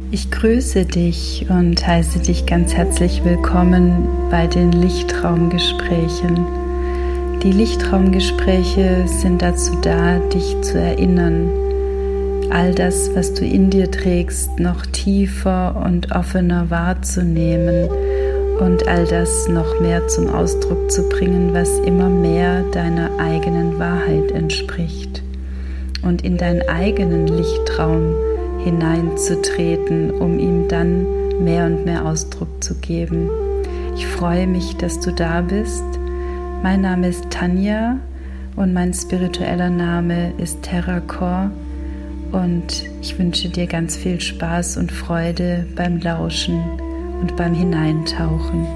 Ich grüße dich und heiße dich ganz herzlich willkommen bei den Lichtraumgesprächen. Die Lichtraumgespräche sind dazu da, dich zu erinnern, all das, was du in dir trägst, noch tiefer und offener wahrzunehmen und all das noch mehr zum Ausdruck zu bringen, was immer mehr deiner eigenen Wahrheit entspricht und in deinen eigenen Lichtraum hineinzutreten, um ihm dann mehr und mehr Ausdruck zu geben. Ich freue mich, dass du da bist. Mein Name ist Tanja und mein spiritueller Name ist Terracor und ich wünsche dir ganz viel Spaß und Freude beim Lauschen und beim Hineintauchen.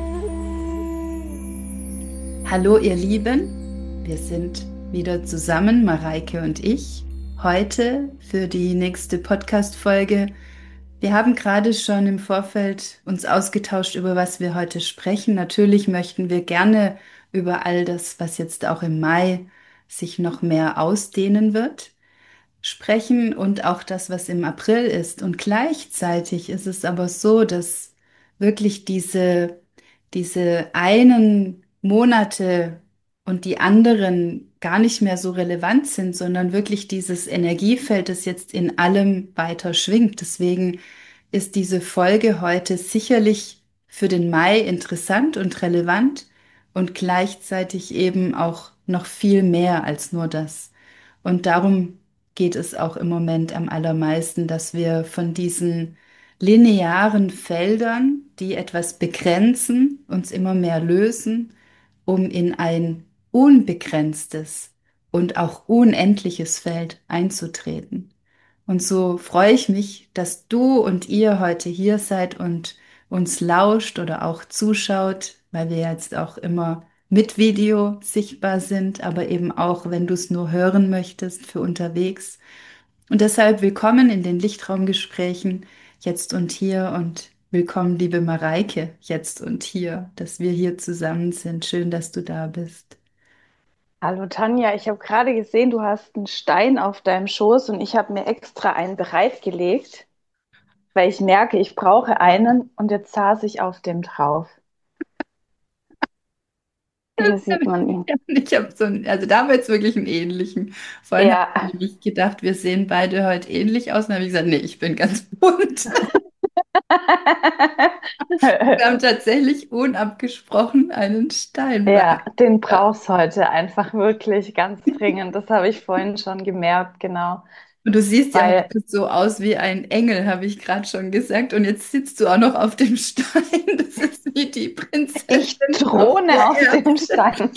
Hallo ihr Lieben, wir sind wieder zusammen, Mareike und ich. Heute für die nächste Podcast-Folge. Wir haben gerade schon im Vorfeld uns ausgetauscht, über was wir heute sprechen. Natürlich möchten wir gerne über all das, was jetzt auch im Mai sich noch mehr ausdehnen wird, sprechen und auch das, was im April ist. Und gleichzeitig ist es aber so, dass wirklich diese einen Monate und die anderen gar nicht mehr so relevant sind, sondern wirklich dieses Energiefeld, das jetzt in allem weiter schwingt. Deswegen ist diese Folge heute sicherlich für den Mai interessant und relevant und gleichzeitig eben auch noch viel mehr als nur das. Und darum geht es auch im Moment am allermeisten, dass wir von diesen linearen Feldern, die etwas begrenzen, uns immer mehr lösen, um in ein unbegrenztes und auch unendliches Feld einzutreten. Und so freue ich mich, dass du und ihr heute hier seid und uns lauscht oder auch zuschaut, weil wir jetzt auch immer mit Video sichtbar sind, aber eben auch, wenn du es nur hören möchtest, für unterwegs. Und deshalb willkommen in den Lichtraumgesprächen jetzt und hier und willkommen, liebe Mareike, jetzt und hier, dass wir hier zusammen sind. Schön, dass du da bist. Hallo Tanja, ich habe gerade gesehen, du hast einen Stein auf deinem Schoß und ich habe mir extra einen bereitgelegt, weil ich merke, ich brauche einen und jetzt saß ich auf dem drauf. Hier sieht man ihn. Ich habe so einen, also da haben wir jetzt wirklich einen ähnlichen. Vorhin habe ich Ja. nämlich gedacht, wir sehen beide heute ähnlich aus. Und dann habe ich gesagt, nee, ich bin ganz bunt. Wir haben tatsächlich unabgesprochen einen Stein bei. Ja, den Ja. brauchst heute einfach wirklich ganz dringend. Das habe ich vorhin schon gemerkt, genau. Und du siehst ja Weil heute so aus wie ein Engel, habe ich gerade schon gesagt. Und jetzt sitzt du auch noch auf dem Stein. Das ist wie die ich Prinzessin auf throne der auf dem Erde. Stein.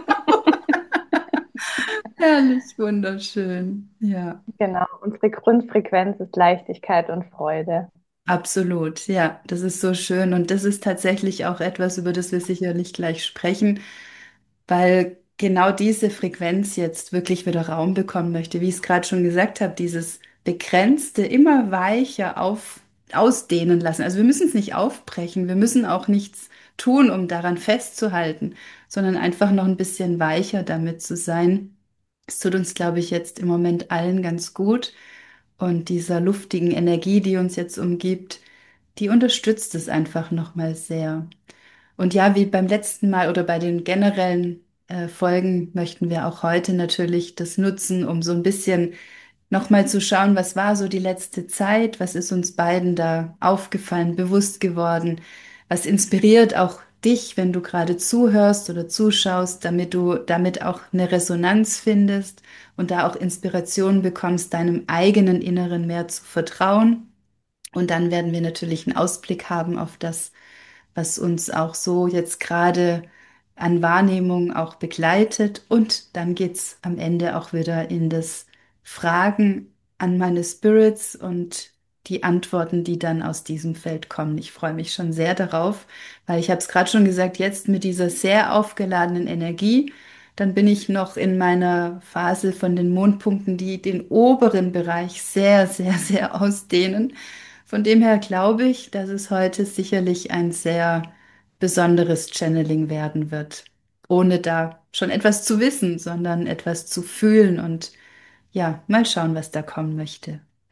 Herrlich, wunderschön. Ja. Genau, unsere Grundfrequenz ist Leichtigkeit und Freude. Absolut, ja, das ist so schön und das ist tatsächlich auch etwas, über das wir sicherlich gleich sprechen, weil genau diese Frequenz jetzt wirklich wieder Raum bekommen möchte. Wie ich es gerade schon gesagt habe, dieses Begrenzte immer weicher ausdehnen lassen. Also wir müssen es nicht aufbrechen, wir müssen auch nichts tun, um daran festzuhalten, sondern einfach noch ein bisschen weicher damit zu sein. Es tut uns, glaube ich, jetzt im Moment allen ganz gut. Und dieser luftigen Energie, die uns jetzt umgibt, die unterstützt es einfach nochmal sehr. Und ja, wie beim letzten Mal oder bei den generellen Folgen möchten wir auch heute natürlich das nutzen, um so ein bisschen nochmal zu schauen, was war so die letzte Zeit, was ist uns beiden da aufgefallen, bewusst geworden, was inspiriert auch dich, wenn du gerade zuhörst oder zuschaust, damit du damit auch eine Resonanz findest und da auch Inspiration bekommst, deinem eigenen Inneren mehr zu vertrauen. Und dann werden wir natürlich einen Ausblick haben auf das, was uns auch so jetzt gerade an Wahrnehmung auch begleitet. Und dann geht's am Ende auch wieder in das Fragen an meine Spirits und die Antworten, die dann aus diesem Feld kommen. Ich freue mich schon sehr darauf, weil ich habe es gerade schon gesagt, jetzt mit dieser sehr aufgeladenen Energie, dann bin ich noch in meiner Phase von den Mondpunkten, die den oberen Bereich sehr, sehr, sehr ausdehnen. Von dem her glaube ich, dass es heute sicherlich ein sehr besonderes Channeling werden wird, ohne da schon etwas zu wissen, sondern etwas zu fühlen und ja, mal schauen, was da kommen möchte.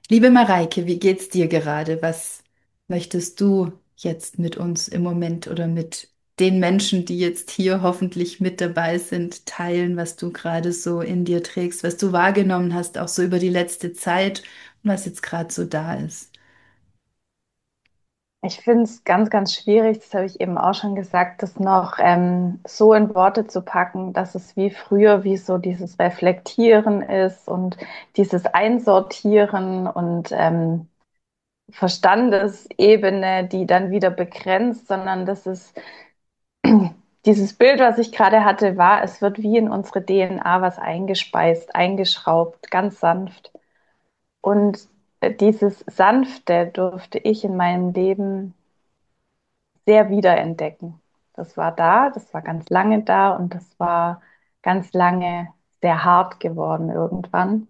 Liebe Mareike, wie geht's dir gerade? Was möchtest du jetzt mit uns im Moment oder mit den Menschen, die jetzt hier hoffentlich mit dabei sind, teilen, was du gerade so in dir trägst, was du wahrgenommen hast, auch so über die letzte Zeit und was jetzt gerade so da ist? Ich finde es ganz, ganz schwierig, das habe ich eben auch schon gesagt, das noch so in Worte zu packen, dass es wie früher, wie so dieses Reflektieren ist und dieses Einsortieren und Verstandesebene, die dann wieder begrenzt, sondern das ist dieses Bild, was ich gerade hatte, war, es wird wie in unsere DNA was eingespeist, eingeschraubt, ganz sanft. Und dieses Sanfte durfte ich in meinem Leben sehr wiederentdecken. Das war da, das war ganz lange da und das war ganz lange sehr hart geworden irgendwann.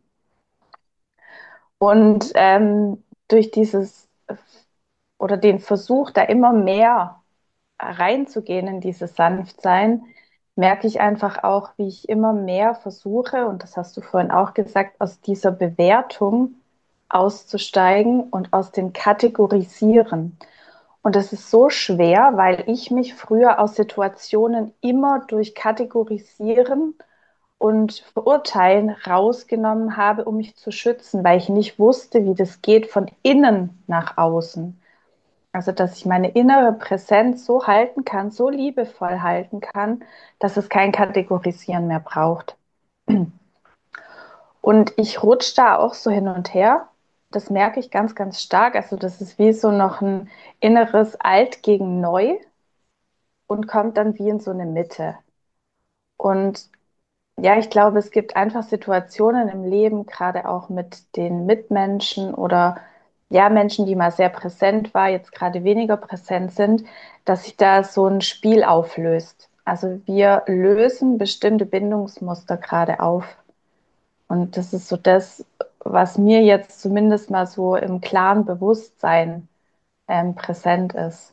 Und durch dieses oder den Versuch, da immer mehr reinzugehen in dieses Sanftsein, merke ich einfach auch, wie ich immer mehr versuche, und das hast du vorhin auch gesagt, aus dieser Bewertung auszusteigen und aus dem Kategorisieren. Und das ist so schwer, weil ich mich früher aus Situationen immer durch Kategorisieren und Verurteilen rausgenommen habe, um mich zu schützen, weil ich nicht wusste, wie das geht von innen nach außen. Also, dass ich meine innere Präsenz so halten kann, so liebevoll halten kann, dass es kein Kategorisieren mehr braucht. Und ich rutsche da auch so hin und her. Das merke ich ganz, ganz stark. Also, das ist wie so noch ein inneres Alt gegen Neu und kommt dann wie in so eine Mitte. Und ja, ich glaube, es gibt einfach Situationen im Leben, gerade auch mit den Mitmenschen oder ja, Menschen, die mal sehr präsent war, jetzt gerade weniger präsent sind, dass sich da so ein Spiel auflöst. Also wir lösen bestimmte Bindungsmuster gerade auf. Und das ist so das, was mir jetzt zumindest mal so im klaren Bewusstsein präsent ist.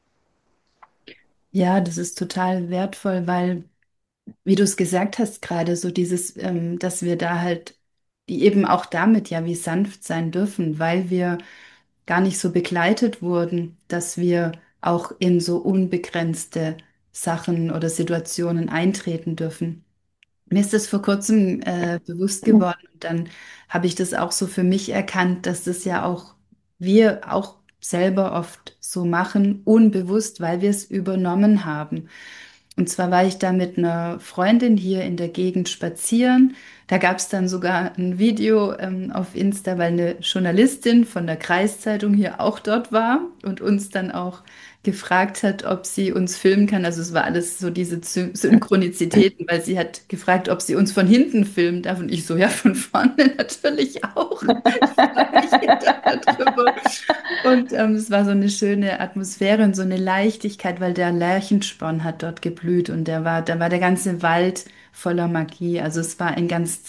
Ja, das ist total wertvoll, weil, wie du es gesagt hast, gerade so dieses, dass wir da halt eben auch damit ja wie sanft sein dürfen, weil wir gar nicht so begleitet wurden, dass wir auch in so unbegrenzte Sachen oder Situationen eintreten dürfen. Mir ist das vor kurzem bewusst geworden und dann habe ich das auch so für mich erkannt, dass das ja auch wir auch selber oft so machen, unbewusst, weil wir es übernommen haben. Und zwar war ich da mit einer Freundin hier in der Gegend spazieren. Da gab es dann sogar ein Video auf Insta, weil eine Journalistin von der Kreiszeitung hier auch dort war und uns dann auch gefragt hat, ob sie uns filmen kann. Also es war alles so diese Synchronizitäten, weil sie hat gefragt, ob sie uns von hinten filmen darf. Und ich so, ja, von vorne natürlich auch. Ich freue mich darüber. Und es war so eine schöne Atmosphäre und so eine Leichtigkeit, weil der Lerchensporn hat dort geblüht und da war der ganze Wald voller Magie. Also es war ein ganz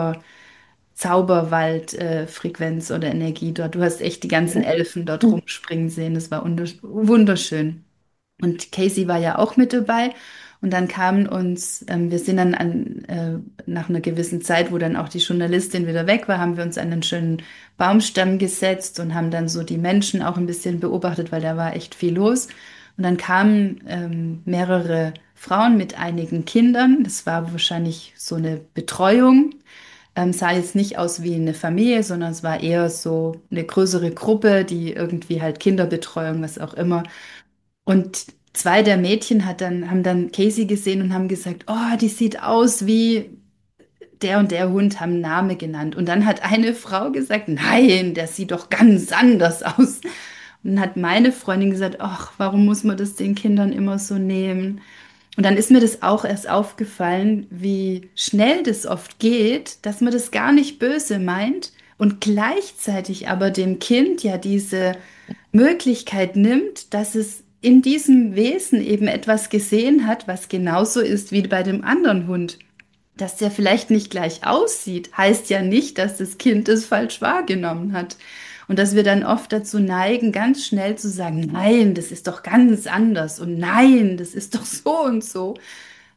Zauberwald, Frequenz oder Energie dort. Du hast echt die ganzen Elfen dort rumspringen sehen. Es war wunderschön. Und Casey war ja auch mit dabei. Und dann kamen uns, wir sind dann nach einer gewissen Zeit, wo dann auch die Journalistin wieder weg war, haben wir uns an einen schönen Baumstamm gesetzt und haben dann so die Menschen auch ein bisschen beobachtet, weil da war echt viel los. Und dann kamen mehrere Frauen mit einigen Kindern. Das war wahrscheinlich so eine Betreuung. Sah jetzt nicht aus wie eine Familie, sondern es war eher so eine größere Gruppe, die irgendwie halt Kinderbetreuung, was auch immer. Und zwei der Mädchen haben dann Casey gesehen und haben gesagt, oh, die sieht aus wie der und der Hund, haben einen Namen genannt. Und dann hat eine Frau gesagt, nein, der sieht doch ganz anders aus. Und dann hat meine Freundin gesagt, ach, warum muss man das den Kindern immer so nehmen? Und dann ist mir das auch erst aufgefallen, wie schnell das oft geht, dass man das gar nicht böse meint und gleichzeitig aber dem Kind ja diese Möglichkeit nimmt, dass es in diesem Wesen eben etwas gesehen hat, was genauso ist wie bei dem anderen Hund. Dass der vielleicht nicht gleich aussieht, heißt ja nicht, dass das Kind es falsch wahrgenommen hat. Und dass wir dann oft dazu neigen, ganz schnell zu sagen, nein, das ist doch ganz anders und nein, das ist doch so und so.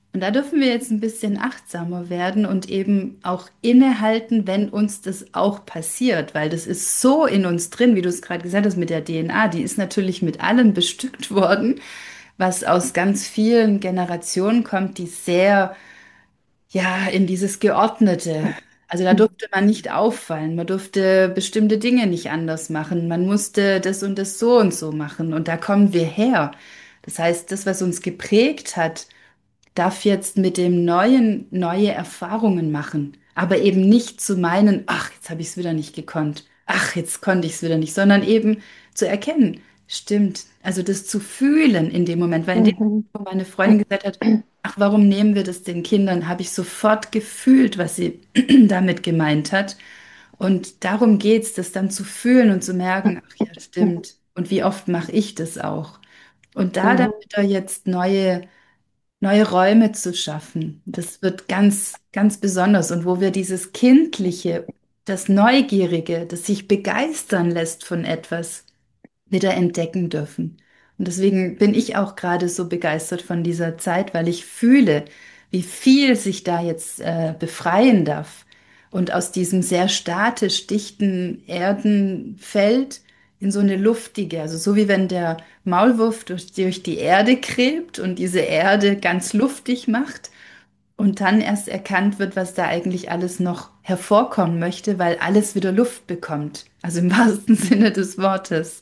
Und da dürfen wir jetzt ein bisschen achtsamer werden und eben auch innehalten, wenn uns das auch passiert, weil das ist so in uns drin, wie du es gerade gesagt hast, mit der DNA, die ist natürlich mit allem bestückt worden, was aus ganz vielen Generationen kommt, die sehr ja, in dieses Geordnete. Also da durfte man nicht auffallen, man durfte bestimmte Dinge nicht anders machen, man musste das und das so und so machen. Und da kommen wir her. Das heißt, das, was uns geprägt hat, darf jetzt mit dem Neuen neue Erfahrungen machen. Aber eben nicht zu meinen, ach, jetzt habe ich es wieder nicht gekonnt. Ach, jetzt konnte ich es wieder nicht, sondern eben zu erkennen, stimmt. Also das zu fühlen in dem Moment, weil in dem Moment, Mhm. wo meine Freundin gesagt hat, ach, warum nehmen wir das den Kindern, habe ich sofort gefühlt, was sie damit gemeint hat. Und darum geht's, das dann zu fühlen und zu merken, ach ja, stimmt. Und wie oft mache ich das auch? Und da dann Mhm. wieder jetzt neue Räume zu schaffen. Das wird ganz, ganz besonders. Und wo wir dieses Kindliche, das Neugierige, das sich begeistern lässt von etwas, wieder entdecken dürfen. Und deswegen bin ich auch gerade so begeistert von dieser Zeit, weil ich fühle, wie viel sich da jetzt befreien darf und aus diesem sehr statisch dichten Erdenfeld in so eine luftige, also so wie wenn der Maulwurf durch die Erde gräbt und diese Erde ganz luftig macht und dann erst erkannt wird, was da eigentlich alles noch hervorkommen möchte, weil alles wieder Luft bekommt. Also im wahrsten Sinne des Wortes.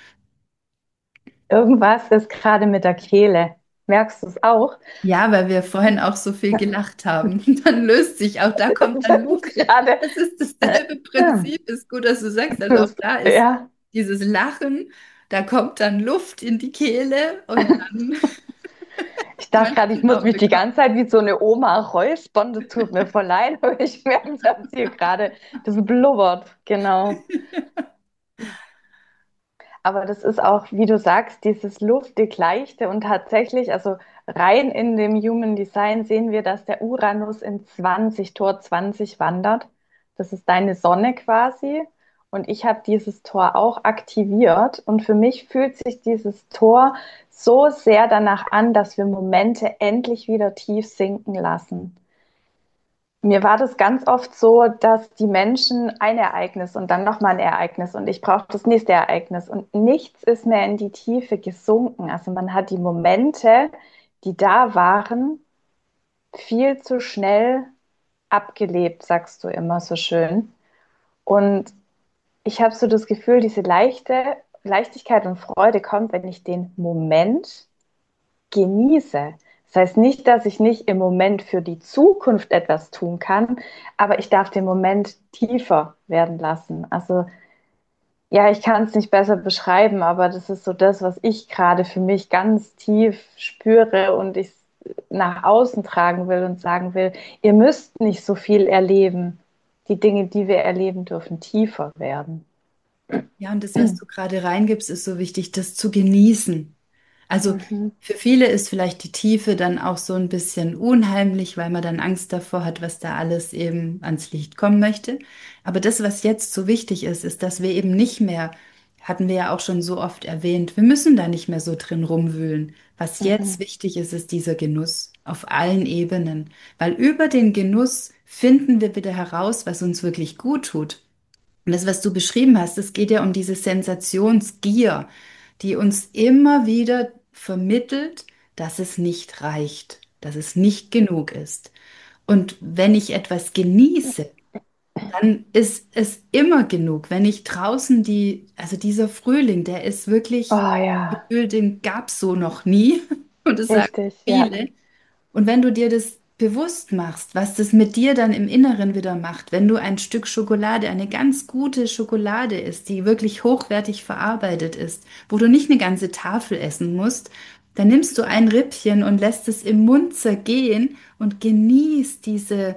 Irgendwas ist gerade mit der Kehle. Merkst du es auch? Ja, weil wir vorhin auch so viel gelacht haben. Dann löst sich auch, da kommt dann Luft. Gerade. Es ist dasselbe Prinzip. Ist gut, dass du sagst. Also auch da ist Ja, dieses Lachen, da kommt dann Luft in die Kehle und dann ich kann dachte man gerade, ich den muss Raum mich die bekommen. ganze Zeit wie so eine Oma räuspern. Das tut mir voll leid, aber ich merke, dass hier gerade das blubbert. Genau. Aber das ist auch, wie du sagst, dieses luftig Leichte und tatsächlich, also rein in dem Human Design sehen wir, dass der Uranus in 20, Tor 20 wandert. Das ist deine Sonne quasi. Und ich habe dieses Tor auch aktiviert. Und für mich fühlt sich dieses Tor so sehr danach an, dass wir Momente endlich wieder tief sinken lassen. Mir war das ganz oft so, dass die Menschen ein Ereignis und dann nochmal ein Ereignis und ich brauche das nächste Ereignis und nichts ist mehr in die Tiefe gesunken. Also man hat die Momente, die da waren, viel zu schnell abgelebt, sagst du immer so schön. Und ich habe so das Gefühl, diese Leichtigkeit und Freude kommt, wenn ich den Moment genieße. Das heißt nicht, dass ich nicht im Moment für die Zukunft etwas tun kann, aber ich darf den Moment tiefer werden lassen. Also ja, ich kann es nicht besser beschreiben, aber das ist so das, was ich gerade für mich ganz tief spüre und ich nach außen tragen will und sagen will, ihr müsst nicht so viel erleben. Die Dinge, die wir erleben dürfen, tiefer werden. Ja, und das, was du gerade reingibst, ist so wichtig, das zu genießen. Also Mhm. für viele ist vielleicht die Tiefe dann auch so ein bisschen unheimlich, weil man dann Angst davor hat, was da alles eben ans Licht kommen möchte. Aber das, was jetzt so wichtig ist, ist, dass wir eben nicht mehr, hatten wir ja auch schon so oft erwähnt, wir müssen da nicht mehr so drin rumwühlen. Was jetzt Mhm. wichtig ist, ist dieser Genuss auf allen Ebenen, weil über den Genuss finden wir wieder heraus, was uns wirklich gut tut. Und das, was du beschrieben hast, es geht ja um diese Sensationsgier, die uns immer wieder vermittelt, dass es nicht reicht, dass es nicht genug ist. Und wenn ich etwas genieße, dann ist es immer genug. Wenn ich draußen also dieser Frühling, der ist wirklich, Oh ja, gefühlt, den gab es so noch nie. Und das sagen richtig, ja. viele. Und wenn du dir das bewusst machst, was das mit dir dann im Inneren wieder macht, wenn du ein Stück Schokolade, eine ganz gute Schokolade isst, die wirklich hochwertig verarbeitet ist, wo du nicht eine ganze Tafel essen musst, dann nimmst du ein Rippchen und lässt es im Mund zergehen und genießt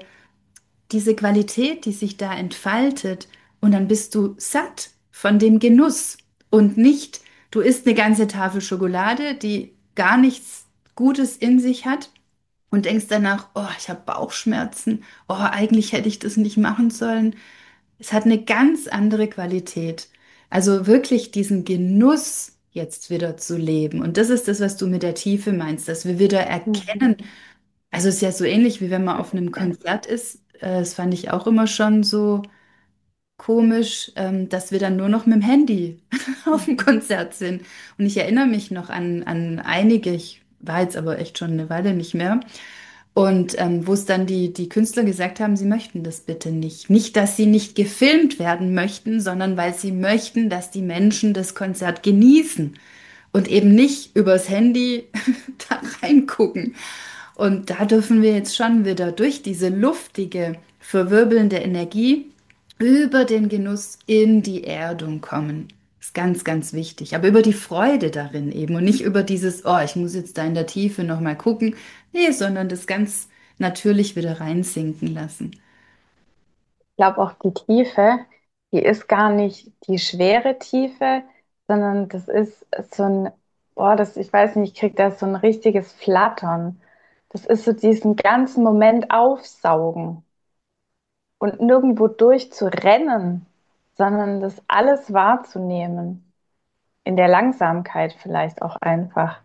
diese Qualität, die sich da entfaltet. Und dann bist du satt von dem Genuss und nicht, du isst eine ganze Tafel Schokolade, die gar nichts Gutes in sich hat und denkst danach, oh, ich habe Bauchschmerzen, oh, eigentlich hätte ich das nicht machen sollen. Es hat eine ganz andere Qualität. Also wirklich diesen Genuss jetzt wieder zu leben. Und das ist das, was du mit der Tiefe meinst, dass wir wieder erkennen, Mhm. Also es ist ja so ähnlich, wie wenn man auf einem Konzert ist. Das fand ich auch immer schon so komisch, dass wir dann nur noch mit dem Handy auf dem Mhm. Konzert sind. Und ich erinnere mich noch an einige, ich war jetzt aber echt schon eine Weile nicht mehr. Und wo es dann die Künstler gesagt haben, sie möchten das bitte nicht. Nicht, dass sie nicht gefilmt werden möchten, sondern weil sie möchten, dass die Menschen das Konzert genießen und eben nicht übers Handy da reingucken. Und da dürfen wir jetzt schon wieder durch diese luftige, verwirbelnde Energie über den Genuss in die Erdung kommen. Ist ganz, ganz wichtig. Aber über die Freude darin eben und nicht über dieses, oh, ich muss jetzt da in der Tiefe nochmal gucken. Nee, sondern das ganz natürlich wieder reinsinken lassen. Ich glaube auch die Tiefe, die ist gar nicht die schwere Tiefe, sondern das ist so ein, boah, das, ich weiß nicht, ich krieg da so ein richtiges Flattern. Das ist so diesen ganzen Moment aufsaugen und nirgendwo durchzurennen, sondern das alles wahrzunehmen. In der Langsamkeit vielleicht auch einfach.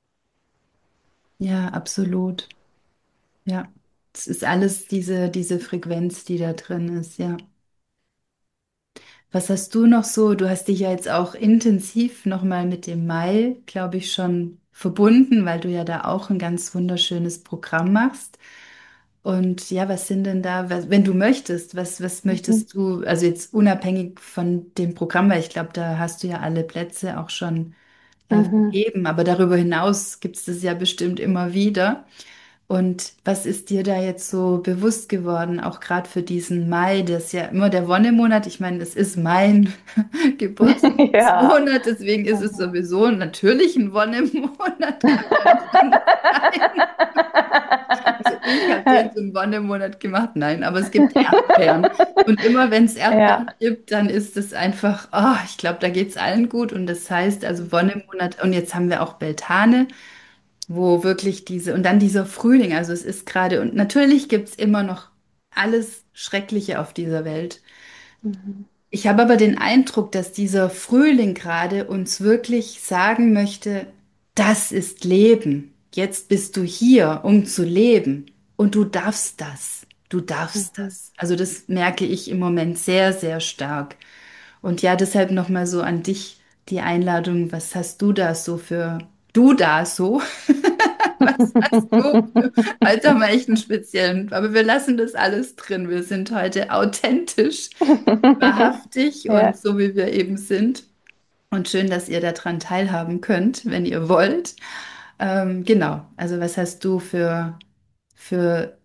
Ja, absolut. Ja. Es ist alles diese Frequenz, die da drin ist, ja. Was hast du noch so? Du hast dich ja jetzt auch intensiv nochmal mit dem Mai, glaube ich, schon verbunden, weil du ja da auch ein ganz wunderschönes Programm machst. Und ja, was sind denn da, wenn du möchtest, was Mhm. möchtest du, also jetzt unabhängig von dem Programm, weil ich glaube, da hast du ja alle Plätze auch schon Mhm. vergeben, aber darüber hinaus gibt es das ja bestimmt immer wieder. Und was ist dir da jetzt so bewusst geworden, auch gerade für diesen Mai, das ist ja immer der Wonnemonat. Ich meine, es ist mein Ja. Geburtsmonat, deswegen ist es sowieso natürlich ein Wonnemonat, kann ja nicht anders sein. Also ich habe den zum Wonnemonat gemacht, nein, aber es gibt Erdbeeren. Und immer wenn es Ja. Erdbeeren gibt, dann ist es einfach, oh, ich glaube, da geht es allen gut. Und das heißt also Wonnemonat, und jetzt haben wir auch Beltane, wo wirklich und dann dieser Frühling, also es ist gerade, und natürlich gibt es immer noch alles Schreckliche auf dieser Welt. Mhm. Ich habe aber den Eindruck, dass dieser Frühling gerade uns wirklich sagen möchte, das ist Leben. Jetzt bist du hier, um zu leben. Und du darfst das. Du darfst Mhm. das. Also das merke ich im Moment sehr, sehr stark. Und ja, deshalb nochmal so an dich die Einladung. Was hast du da so für, du da so? Was hast du? Heute haben wir echt einen speziellen, aber wir lassen das alles drin. Wir sind heute authentisch, wahrhaftig und Ja, so wie wir eben sind. Und schön, dass ihr daran teilhaben könnt, wenn ihr wollt. Genau, also was hast du für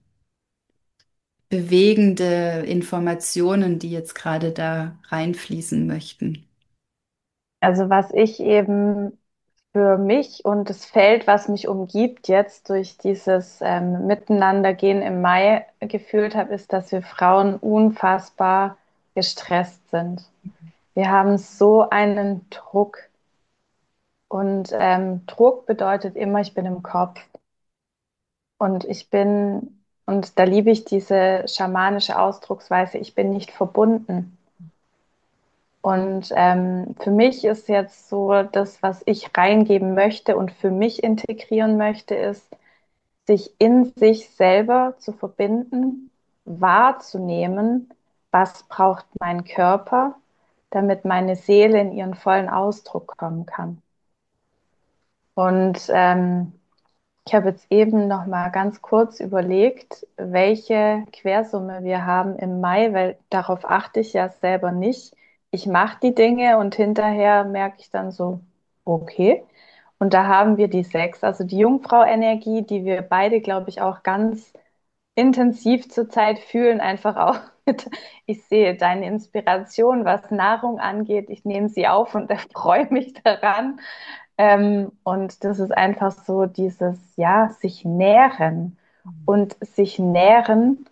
bewegende Informationen, die jetzt gerade da reinfließen möchten? also was ich eben für mich und das Feld, was mich umgibt, jetzt durch dieses Miteinandergehen im Mai gefühlt habe, ist, dass wir Frauen unfassbar gestresst sind. Wir haben so einen Druck und Druck bedeutet immer, ich bin im Kopf und und da liebe ich diese schamanische Ausdrucksweise, ich bin nicht verbunden. Und für mich ist jetzt so, das, was ich reingeben möchte und für mich integrieren möchte, ist, sich in sich selber zu verbinden, wahrzunehmen, was braucht mein Körper, damit meine Seele in ihren vollen Ausdruck kommen kann. Und ich habe jetzt eben noch mal ganz kurz überlegt, welche Quersumme wir haben im Mai, weil darauf achte ich ja selber nicht. Ich mache die Dinge und hinterher merke ich dann so, okay. Und da haben wir die 6, also die Jungfrau-Energie, die wir beide, glaube ich, auch ganz intensiv zurzeit fühlen, einfach auch mit, ich sehe deine Inspiration, was Nahrung angeht, ich nehme sie auf und erfreue mich daran. Und das ist einfach so dieses, ja, sich nähren. Und sich nähren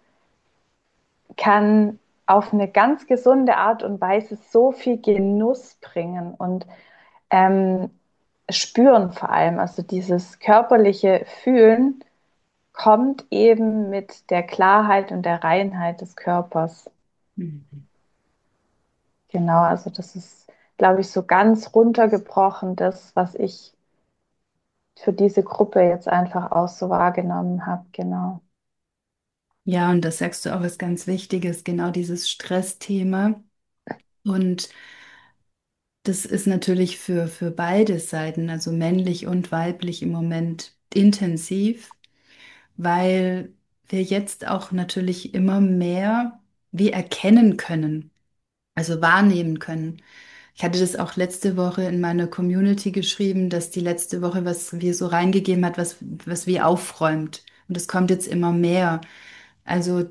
kann auf eine ganz gesunde Art und Weise so viel Genuss bringen und ähm, spüren vor allem. Also dieses körperliche Fühlen kommt eben mit der Klarheit und der Reinheit des Körpers. Mhm. Genau, also das ist, glaube ich, so ganz runtergebrochen, das, was ich für diese Gruppe jetzt einfach auch so wahrgenommen habe. Genau. Ja, und das sagst du auch, ist ganz Wichtiges, genau dieses Stressthema. Und das ist natürlich für beide Seiten, also männlich und weiblich im Moment intensiv, weil wir jetzt auch natürlich immer mehr wie erkennen können, also wahrnehmen können. Ich hatte das auch letzte Woche in meiner Community geschrieben, dass die letzte Woche, was wir so reingegeben hat, was wie aufräumt. Und es kommt jetzt immer mehr. Also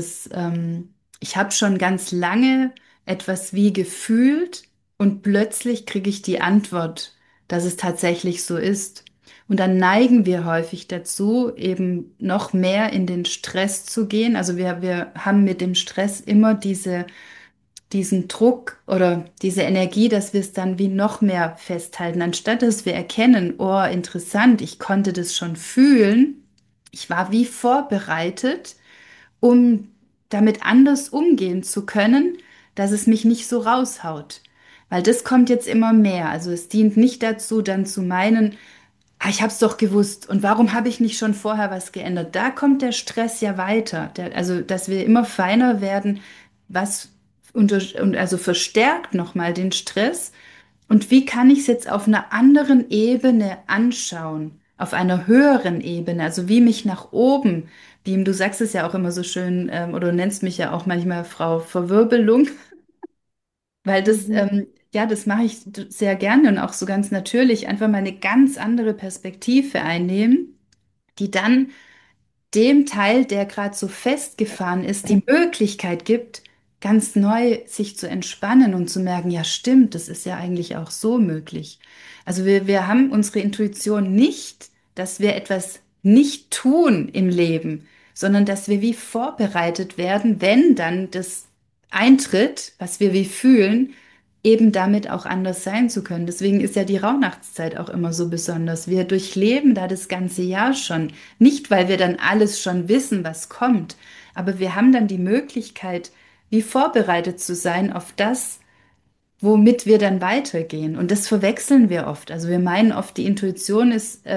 ich habe schon ganz lange etwas wie gefühlt und plötzlich kriege ich die Antwort, dass es tatsächlich so ist. Und dann neigen wir häufig dazu, eben noch mehr in den Stress zu gehen. Also wir haben mit dem Stress immer diesen Druck oder diese Energie, dass wir es dann wie noch mehr festhalten, anstatt dass wir erkennen, oh, interessant, ich konnte das schon fühlen. Ich war wie vorbereitet, um damit anders umgehen zu können, dass es mich nicht so raushaut. Weil das kommt jetzt immer mehr. Also es dient nicht dazu, dann zu meinen, ah, ich habe es doch gewusst. Und warum habe ich nicht schon vorher was geändert? Da kommt der Stress ja weiter. Also, dass wir immer feiner werden, was und also verstärkt nochmal den Stress. Und wie kann ich es jetzt auf einer anderen Ebene anschauen? Auf einer höheren Ebene, also wie mich nach oben beamen. Du sagst es ja auch immer so schön, oder du nennst mich ja auch manchmal Frau Verwirbelung, weil Mhm. ja, das mache ich sehr gerne und auch so ganz natürlich, einfach mal eine ganz andere Perspektive einnehmen, die dann dem Teil, der gerade so festgefahren ist, die Möglichkeit gibt, ganz neu sich zu entspannen und zu merken, ja, stimmt, das ist ja eigentlich auch so möglich. Also wir haben unsere Intuition nicht, dass wir etwas nicht tun im Leben, sondern dass wir wie vorbereitet werden, wenn dann das eintritt, was wir wie fühlen, eben damit auch anders sein zu können. Deswegen ist ja die Rauhnachtszeit auch immer so besonders. Wir durchleben da das ganze Jahr schon. Nicht, weil wir dann alles schon wissen, was kommt, aber wir haben dann die Möglichkeit, wie vorbereitet zu sein auf das, womit wir dann weitergehen. Und das verwechseln wir oft. Also wir meinen oft, die Intuition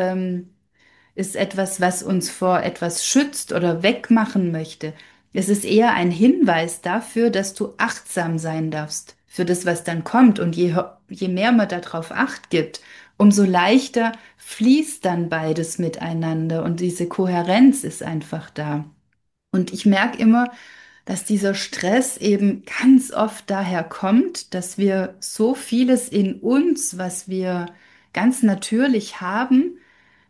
ist etwas, was uns vor etwas schützt oder wegmachen möchte. Es ist eher ein Hinweis dafür, dass du achtsam sein darfst für das, was dann kommt. Und je mehr man darauf Acht gibt, umso leichter fließt dann beides miteinander und diese Kohärenz ist einfach da. Und ich merke immer, dass dieser Stress eben ganz oft daher kommt, dass wir so vieles in uns, was wir ganz natürlich haben,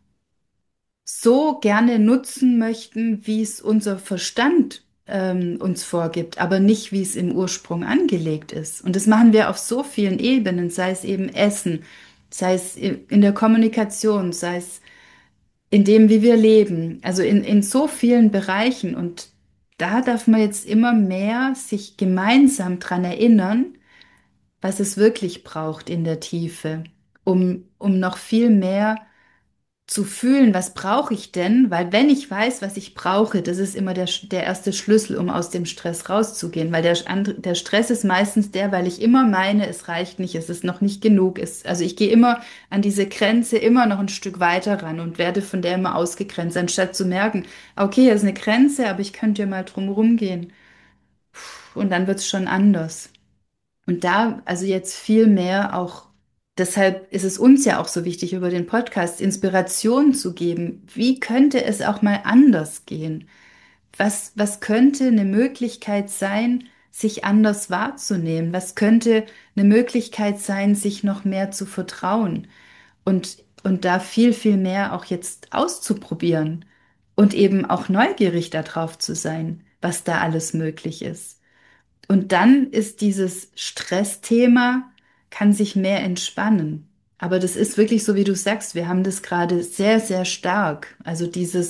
so gerne nutzen möchten, wie es unser Verstand uns vorgibt, aber nicht, wie es im Ursprung angelegt ist. Und das machen wir auf so vielen Ebenen, sei es eben Essen, sei es in der Kommunikation, sei es in dem, wie wir leben, also in so vielen Bereichen. Und da darf man jetzt immer mehr sich gemeinsam dran erinnern, was es wirklich braucht in der Tiefe, um noch viel mehr zu fühlen, was brauche ich denn? Weil wenn ich weiß, was ich brauche, das ist immer der erste Schlüssel, um aus dem Stress rauszugehen. Weil der Stress ist meistens der, weil ich immer meine, es reicht nicht, es ist noch nicht genug. Also ich gehe immer an diese Grenze immer noch ein Stück weiter ran und werde von der immer ausgegrenzt, anstatt zu merken, okay, hier ist eine Grenze, aber ich könnte ja mal drum rumgehen. Und dann wird es schon anders. Und da, also jetzt viel mehr auch, deshalb ist es uns ja auch so wichtig, über den Podcast Inspiration zu geben. Wie könnte es auch mal anders gehen? Was könnte eine Möglichkeit sein, sich anders wahrzunehmen? Was könnte eine Möglichkeit sein, sich noch mehr zu vertrauen? Und da viel mehr auch jetzt auszuprobieren und eben auch neugierig darauf zu sein, was da alles möglich ist. Und dann ist dieses Stressthema, kann sich mehr entspannen. Aber das ist wirklich so, wie du sagst, wir haben das gerade sehr stark. Also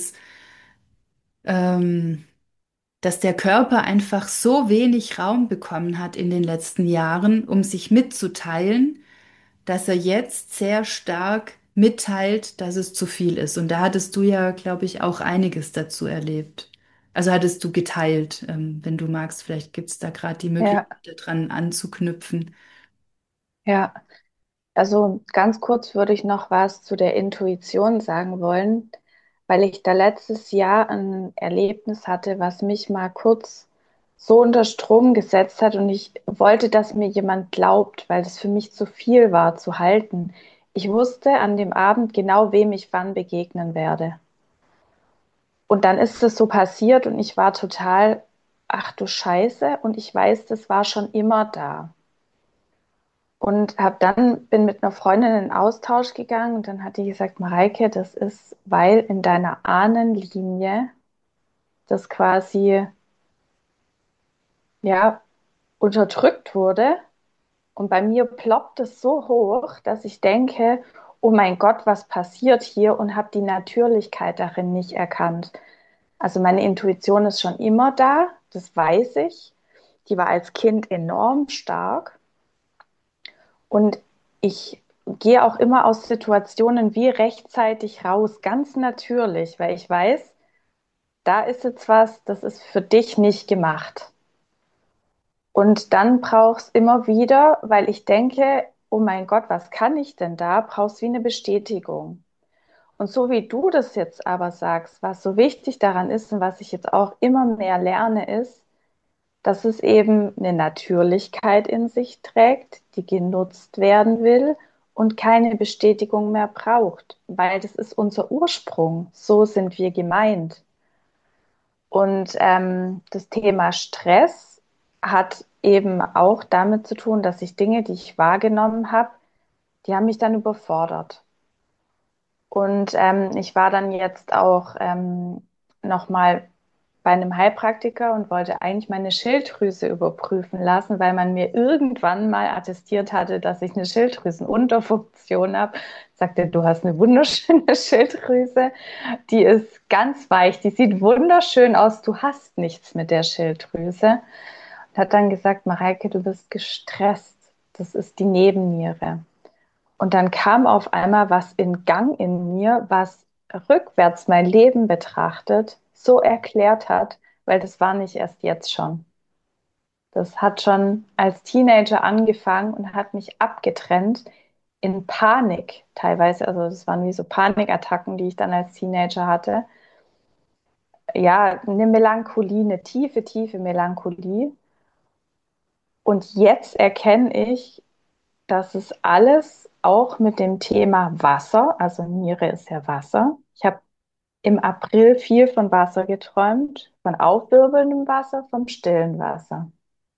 ähm, dass der Körper einfach so wenig Raum bekommen hat in den letzten Jahren, um sich mitzuteilen, dass er jetzt sehr stark mitteilt, dass es zu viel ist. Und da hattest du ja, glaube ich, auch einiges dazu erlebt. Also hattest du geteilt, wenn du magst, vielleicht gibt es da gerade die Ja, Möglichkeit, dran anzuknüpfen. ja. Also ganz kurz würde ich noch was zu der Intuition sagen wollen, weil ich da letztes Jahr ein Erlebnis hatte, was mich mal kurz so unter Strom gesetzt hat und ich wollte, dass mir jemand glaubt, weil das für mich zu viel war zu halten. Ich wusste an dem Abend genau, wem ich wann begegnen werde. Und dann ist es so passiert und ich war total, ach du Scheiße, und ich weiß, das war schon immer da. Und bin mit einer Freundin in Austausch gegangen und dann hat die gesagt, Mareike, das ist, weil in deiner Ahnenlinie das quasi, ja, unterdrückt wurde. Und bei mir ploppt es so hoch, dass ich denke, oh mein Gott, was passiert hier? Und habe die Natürlichkeit darin nicht erkannt. Also meine Intuition ist schon immer da, das weiß ich. Die war als Kind enorm stark. Und ich gehe auch immer aus Situationen wie rechtzeitig raus, ganz natürlich, weil ich weiß, da ist jetzt was, das ist für dich nicht gemacht. Und dann brauchst immer wieder, weil ich denke, oh mein Gott, was kann ich denn da? Brauchst wie eine Bestätigung. Und so wie du das jetzt aber sagst, was so wichtig daran ist und was ich jetzt auch immer mehr lerne, ist, dass es eben eine Natürlichkeit in sich trägt, die genutzt werden will und keine Bestätigung mehr braucht, weil das ist unser Ursprung. So sind wir gemeint. Und das Thema Stress hat eben auch damit zu tun, dass ich Dinge, die ich wahrgenommen habe, die haben mich dann überfordert. Und ich war dann jetzt auch nochmal bei einem Heilpraktiker und wollte eigentlich meine Schilddrüse überprüfen lassen, weil man mir irgendwann mal attestiert hatte, dass ich eine Schilddrüsenunterfunktion habe. Sagte, du hast eine wunderschöne Schilddrüse, die ist ganz weich, die sieht wunderschön aus, du hast nichts mit der Schilddrüse. Und hat dann gesagt, Mareike, du bist gestresst, das ist die Nebenniere. Und dann kam auf einmal was in Gang in mir, was rückwärts mein Leben betrachtet, so erklärt hat, weil das war nicht erst jetzt schon. Das hat schon als Teenager angefangen und hat mich abgetrennt in Panik teilweise. Also das waren wie so Panikattacken, die ich dann als Teenager hatte. Ja, eine Melancholie, eine tiefe, tiefe Melancholie. Und jetzt erkenne ich, dass es alles auch mit dem Thema Wasser, also Niere ist ja Wasser. Ich habe im April viel von Wasser geträumt, von aufwirbelndem Wasser, vom stillen Wasser.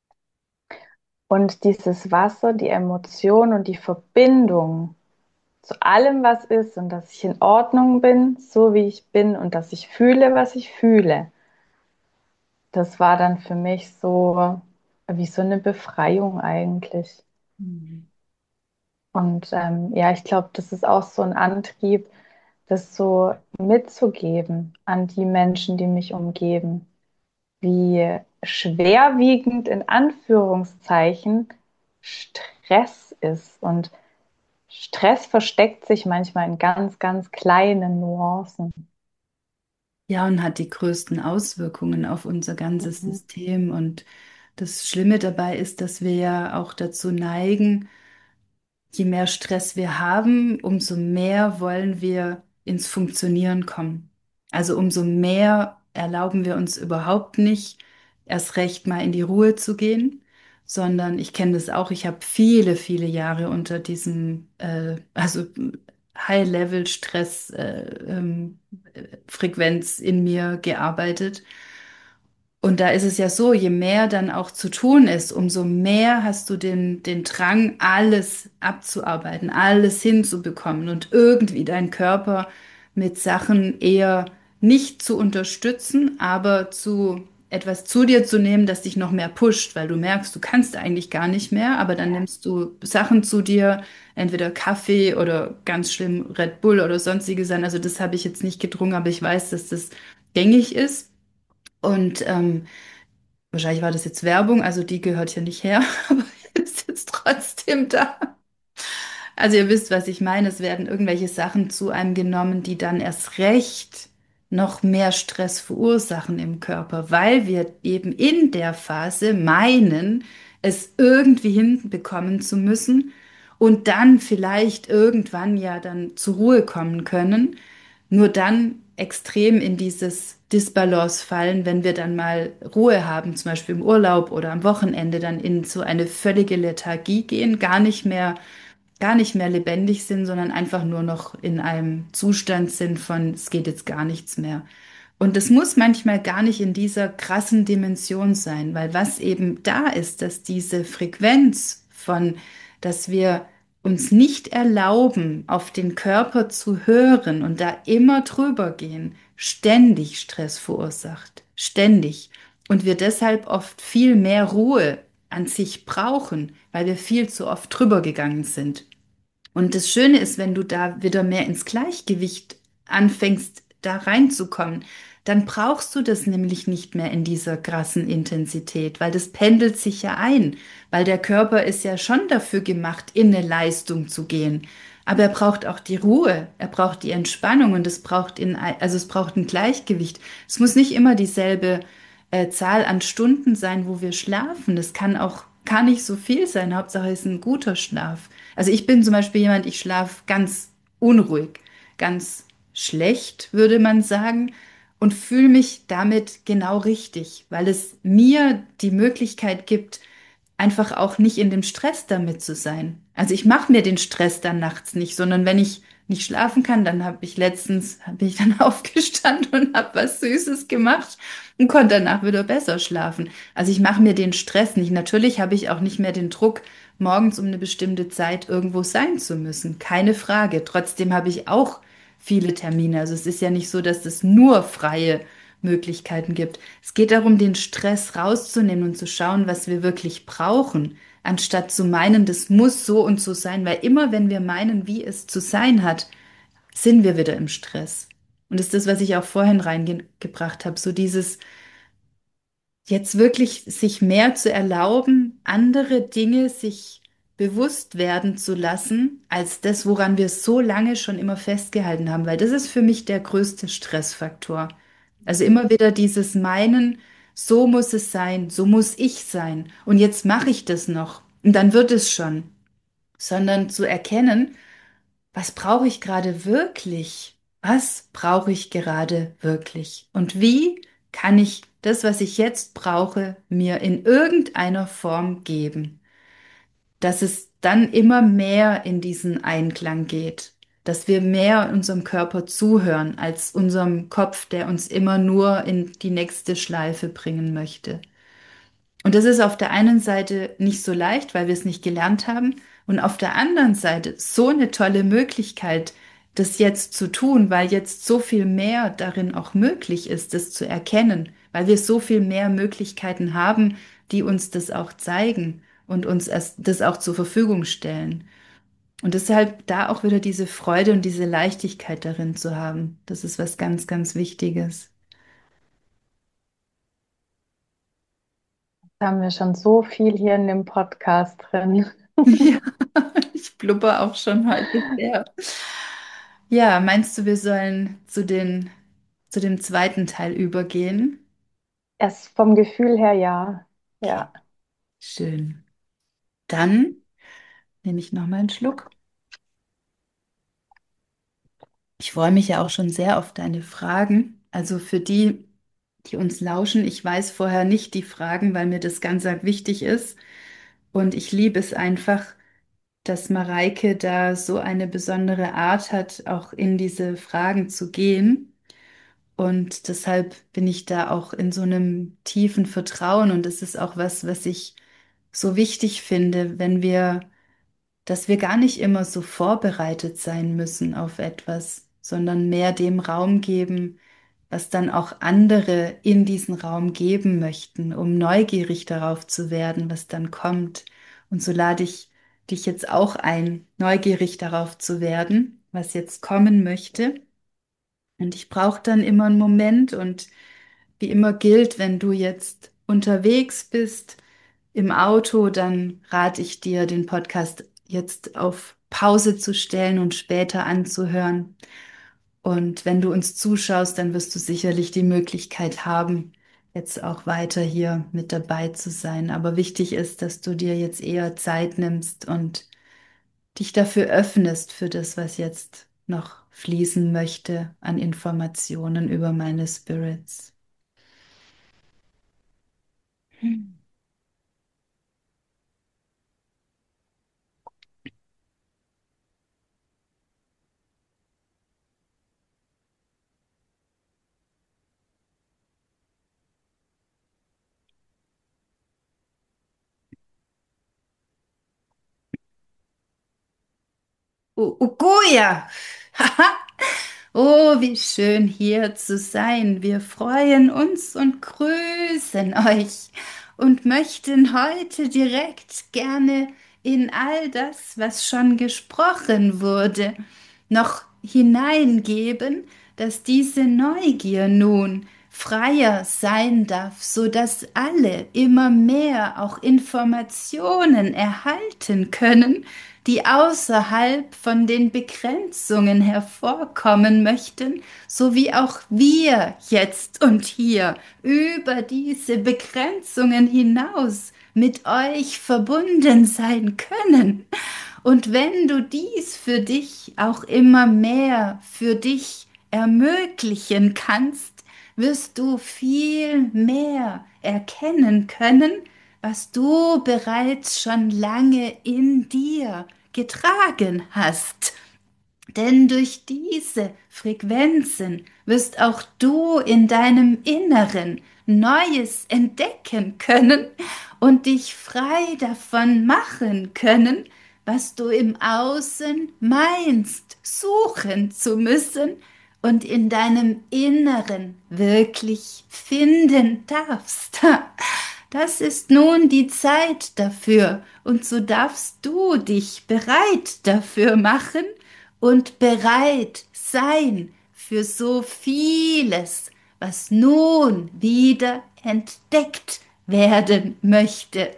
Und dieses Wasser, die Emotion und die Verbindung zu allem, was ist und dass ich in Ordnung bin, so wie ich bin und dass ich fühle, was ich fühle, das war dann für mich so wie so eine Befreiung eigentlich. Mhm. Und ja, ich glaube, das ist auch so ein Antrieb, das so mitzugeben an die Menschen, die mich umgeben, wie schwerwiegend in Anführungszeichen Stress ist. Und Stress versteckt sich manchmal in ganz, ganz kleinen Nuancen. Ja, und hat die größten Auswirkungen auf unser ganzes Mhm. System. Und das Schlimme dabei ist, dass wir ja auch dazu neigen, je mehr Stress wir haben, umso mehr wollen wir ins Funktionieren kommen. Also umso mehr erlauben wir uns überhaupt nicht, erst recht mal in die Ruhe zu gehen, sondern ich kenne das auch, ich habe viele, viele Jahre unter diesem, also High-Level-Stress, Frequenz in mir gearbeitet. Und da ist es ja so, je mehr dann auch zu tun ist, umso mehr hast du den Drang, alles abzuarbeiten, alles hinzubekommen und irgendwie deinen Körper mit Sachen eher nicht zu unterstützen, aber zu etwas zu dir zu nehmen, das dich noch mehr pusht, weil du merkst, du kannst eigentlich gar nicht mehr, aber dann Ja. nimmst du Sachen zu dir, entweder Kaffee oder ganz schlimm Red Bull oder sonstige Sachen. Also das habe ich jetzt nicht getrunken, aber ich weiß, dass das gängig ist. Und wahrscheinlich war das jetzt Werbung, also die gehört hier nicht her, aber ist jetzt trotzdem da. Also ihr wisst, was ich meine. Es werden irgendwelche Sachen zu einem genommen, die dann erst recht noch mehr Stress verursachen im Körper, weil wir eben in der Phase meinen, es irgendwie hinbekommen zu müssen und dann vielleicht irgendwann ja dann zur Ruhe kommen können, nur dann extrem in dieses Disbalance fallen, wenn wir dann mal Ruhe haben, zum Beispiel im Urlaub oder am Wochenende, dann in so eine völlige Lethargie gehen, gar nicht mehr lebendig sind, sondern einfach nur noch in einem Zustand sind von, es geht jetzt gar nichts mehr. Und das muss manchmal gar nicht in dieser krassen Dimension sein, weil was eben da ist, dass diese Frequenz von, dass wir uns nicht erlauben, auf den Körper zu hören und da immer drüber gehen, ständig Stress verursacht. Ständig. Und wir deshalb oft viel mehr Ruhe an sich brauchen, weil wir viel zu oft drüber gegangen sind. Und das Schöne ist, wenn du da wieder mehr ins Gleichgewicht anfängst, da reinzukommen, dann brauchst du das nämlich nicht mehr in dieser krassen Intensität, weil das pendelt sich ja ein, weil der Körper ist ja schon dafür gemacht, in eine Leistung zu gehen. Aber er braucht auch die Ruhe, er braucht die Entspannung und also es braucht ein Gleichgewicht. Es muss nicht immer dieselbe Zahl an Stunden sein, wo wir schlafen. Das kann auch gar nicht so viel sein. Hauptsache es ist ein guter Schlaf. Also ich bin zum Beispiel jemand, ich schlafe ganz unruhig, ganz schlecht, würde man sagen, und fühle mich damit genau richtig, weil es mir die Möglichkeit gibt, einfach auch nicht in dem Stress damit zu sein. Also ich mache mir den Stress dann nachts nicht, sondern wenn ich nicht schlafen kann, dann bin ich dann aufgestanden und habe was Süßes gemacht und konnte danach wieder besser schlafen. Also ich mache mir den Stress nicht. Natürlich habe ich auch nicht mehr den Druck, morgens um eine bestimmte Zeit irgendwo sein zu müssen. Keine Frage. Trotzdem habe ich auch viele Termine. Also es ist ja nicht so, dass es nur freie Möglichkeiten gibt. Es geht darum, den Stress rauszunehmen und zu schauen, was wir wirklich brauchen, anstatt zu meinen, das muss so und so sein, weil immer wenn wir meinen, wie es zu sein hat, sind wir wieder im Stress. Und das ist das, was ich auch vorhin reingebracht habe, so dieses jetzt wirklich sich mehr zu erlauben, andere Dinge sich bewusst werden zu lassen, als das, woran wir so lange schon immer festgehalten haben, weil das ist für mich der größte Stressfaktor. Also immer wieder dieses Meinen, so muss es sein, so muss ich sein und jetzt mache ich das noch und dann wird es schon, sondern zu erkennen, was brauche ich gerade wirklich? Was brauche ich gerade wirklich? Und wie kann ich das, was ich jetzt brauche, mir in irgendeiner Form geben? Dass es dann immer mehr in diesen Einklang geht, dass wir mehr unserem Körper zuhören als unserem Kopf, der uns immer nur in die nächste Schleife bringen möchte. Und das ist auf der einen Seite nicht so leicht, weil wir es nicht gelernt haben, und auf der anderen Seite so eine tolle Möglichkeit, das jetzt zu tun, weil jetzt so viel mehr darin auch möglich ist, das zu erkennen, weil wir so viel mehr Möglichkeiten haben, die uns das auch zeigen und uns das auch zur Verfügung stellen. Und deshalb da auch wieder diese Freude und diese Leichtigkeit darin zu haben, das ist was ganz, ganz Wichtiges. Da haben wir schon so viel hier in dem Podcast drin. Ja, ich blubber auch schon heute sehr. Ja, meinst du, wir sollen zu dem zweiten Teil übergehen? Erst vom Gefühl her, ja. Okay, Ja. schön. Dann nehme ich noch mal einen Schluck. Ich freue mich ja auch schon sehr auf deine Fragen. Also für die, die uns lauschen, ich weiß vorher nicht die Fragen, weil mir das ganz arg wichtig ist. Und ich liebe es einfach, dass Mareike da so eine besondere Art hat, auch in diese Fragen zu gehen. Und deshalb bin ich da auch in so einem tiefen Vertrauen. Und es ist auch was, was ich so wichtig finde, dass wir gar nicht immer so vorbereitet sein müssen auf etwas, sondern mehr dem Raum geben, was dann auch andere in diesen Raum geben möchten, um neugierig darauf zu werden, was dann kommt. Und so lade ich dich jetzt auch ein, neugierig darauf zu werden, was jetzt kommen möchte. Und ich brauche dann immer einen Moment und wie immer gilt, wenn du jetzt unterwegs bist im Auto, dann rate ich dir, den Podcast jetzt auf Pause zu stellen und später anzuhören. Und wenn du uns zuschaust, dann wirst du sicherlich die Möglichkeit haben, jetzt auch weiter hier mit dabei zu sein. Aber wichtig ist, dass du dir jetzt eher Zeit nimmst und dich dafür öffnest für das, was jetzt noch fließen möchte an Informationen über meine Spirits. Uguya! Haha! Oh, wie schön hier zu sein. Wir freuen uns und grüßen euch und möchten heute direkt gerne in all das, was schon gesprochen wurde, noch hineingeben, dass diese Neugier nun freier sein darf, so dass alle immer mehr auch Informationen erhalten können, die außerhalb von den Begrenzungen hervorkommen möchten, so wie auch wir jetzt und hier über diese Begrenzungen hinaus mit euch verbunden sein können. Und wenn du dies für dich auch immer mehr für dich ermöglichen kannst, wirst du viel mehr erkennen können, was du bereits schon lange in dir getragen hast. Denn durch diese Frequenzen wirst auch du in deinem Inneren Neues entdecken können und dich frei davon machen können, was du im Außen meinst, suchen zu müssen und in deinem Inneren wirklich finden darfst. Das ist nun die Zeit dafür, und so darfst du dich bereit dafür machen und bereit sein für so vieles, was nun wieder entdeckt werden möchte.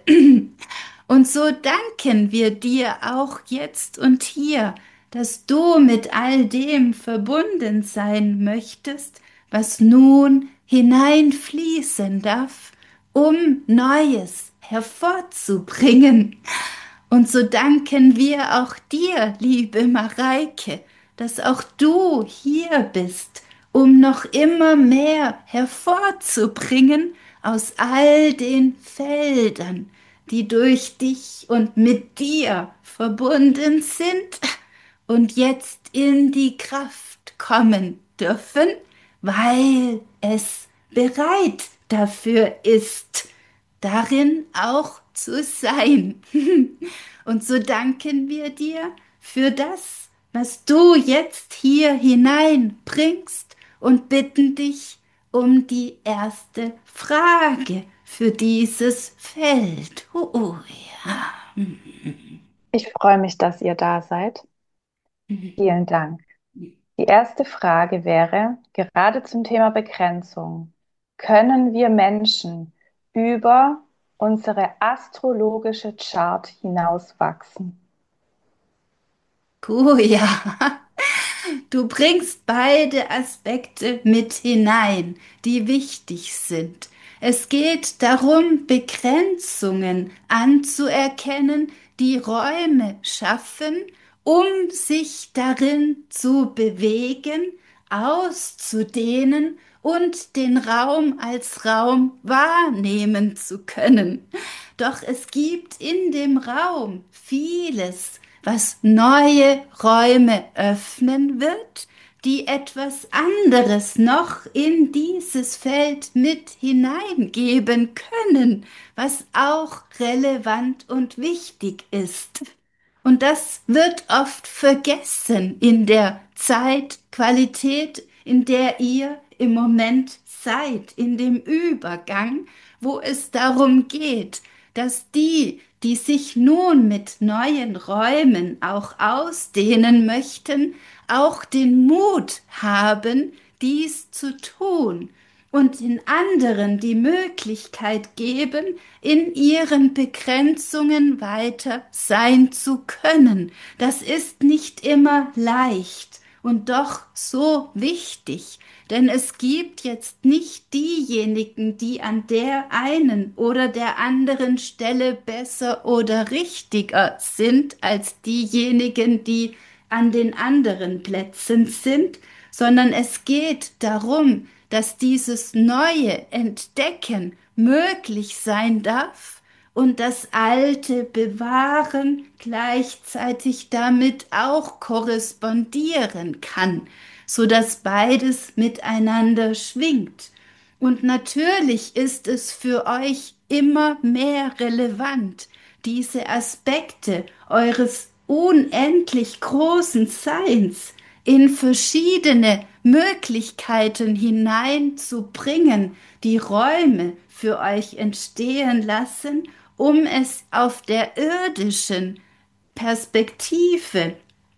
Und so danken wir dir auch jetzt und hier, dass du mit all dem verbunden sein möchtest, was nun hineinfließen darf, um Neues hervorzubringen. Und so danken wir auch dir, liebe Mareike, dass auch du hier bist, um noch immer mehr hervorzubringen aus all den Feldern, die durch dich und mit dir verbunden sind und jetzt in die Kraft kommen dürfen, weil es bereit dafür ist, darin auch zu sein. Und so danken wir dir für das, was du jetzt hier hineinbringst und bitten dich um die erste Frage für dieses Feld. Ja. Ich freue mich, dass ihr da seid. Vielen Dank. Die erste Frage wäre, gerade zum Thema Begrenzung, können wir Menschen über unsere astrologische Chart hinauswachsen? Ja. Du bringst beide Aspekte mit hinein, die wichtig sind. Es geht darum, Begrenzungen anzuerkennen, die Räume schaffen, um sich darin zu bewegen, auszudehnen und den Raum als Raum wahrnehmen zu können. Doch es gibt in dem Raum vieles, was neue Räume öffnen wird, die etwas anderes noch in dieses Feld mit hineingeben können, was auch relevant und wichtig ist. Und das wird oft vergessen in der Zeitqualität, in der ihr im Moment seid, in dem Übergang, wo es darum geht, dass die sich nun mit neuen Räumen auch ausdehnen möchten, auch den Mut haben, dies zu tun und den anderen die Möglichkeit geben, in ihren Begrenzungen weiter sein zu können. Das ist nicht immer leicht und doch so wichtig. Denn es gibt jetzt nicht diejenigen, die an der einen oder der anderen Stelle besser oder richtiger sind als diejenigen, die an den anderen Plätzen sind, sondern es geht darum, dass dieses neue Entdecken möglich sein darf und das Alte bewahren gleichzeitig damit auch korrespondieren kann, so dass beides miteinander schwingt. Und natürlich ist es für euch immer mehr relevant, diese Aspekte eures unendlich großen Seins in verschiedene Möglichkeiten hineinzubringen, die Räume für euch entstehen lassen, um es auf der irdischen Perspektive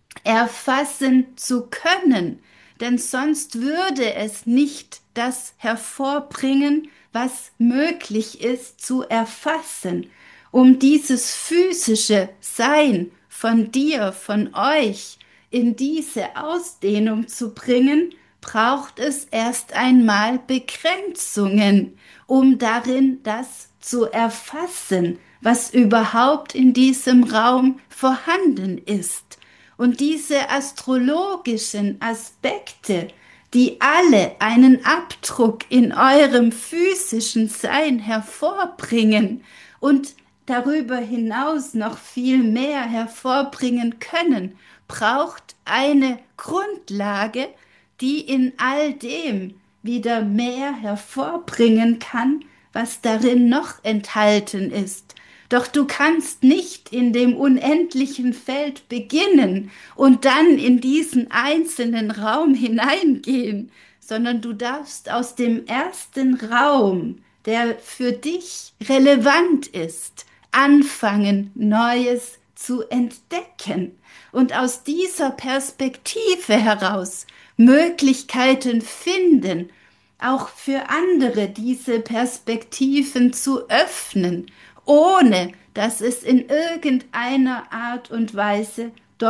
erfassen zu können, denn sonst würde es nicht das hervorbringen, was möglich ist zu erfassen. Um dieses physische Sein von dir, von euch in diese Ausdehnung zu bringen, braucht es erst einmal Begrenzungen, um darin das zu erfassen, was überhaupt in diesem Raum vorhanden ist. Und diese astrologischen Aspekte, die alle einen Abdruck in eurem physischen Sein hervorbringen und darüber hinaus noch viel mehr hervorbringen können, braucht eine Grundlage, die in all dem wieder mehr hervorbringen kann, was darin noch enthalten ist. Doch du kannst nicht in dem unendlichen Feld beginnen und dann in diesen einzelnen Raum hineingehen, sondern du darfst aus dem ersten Raum, der für dich relevant ist, anfangen, Neues zu entdecken und aus dieser Perspektive heraus Möglichkeiten finden, auch für andere diese Perspektiven zu öffnen, ohne dass es in irgendeiner Art und Weise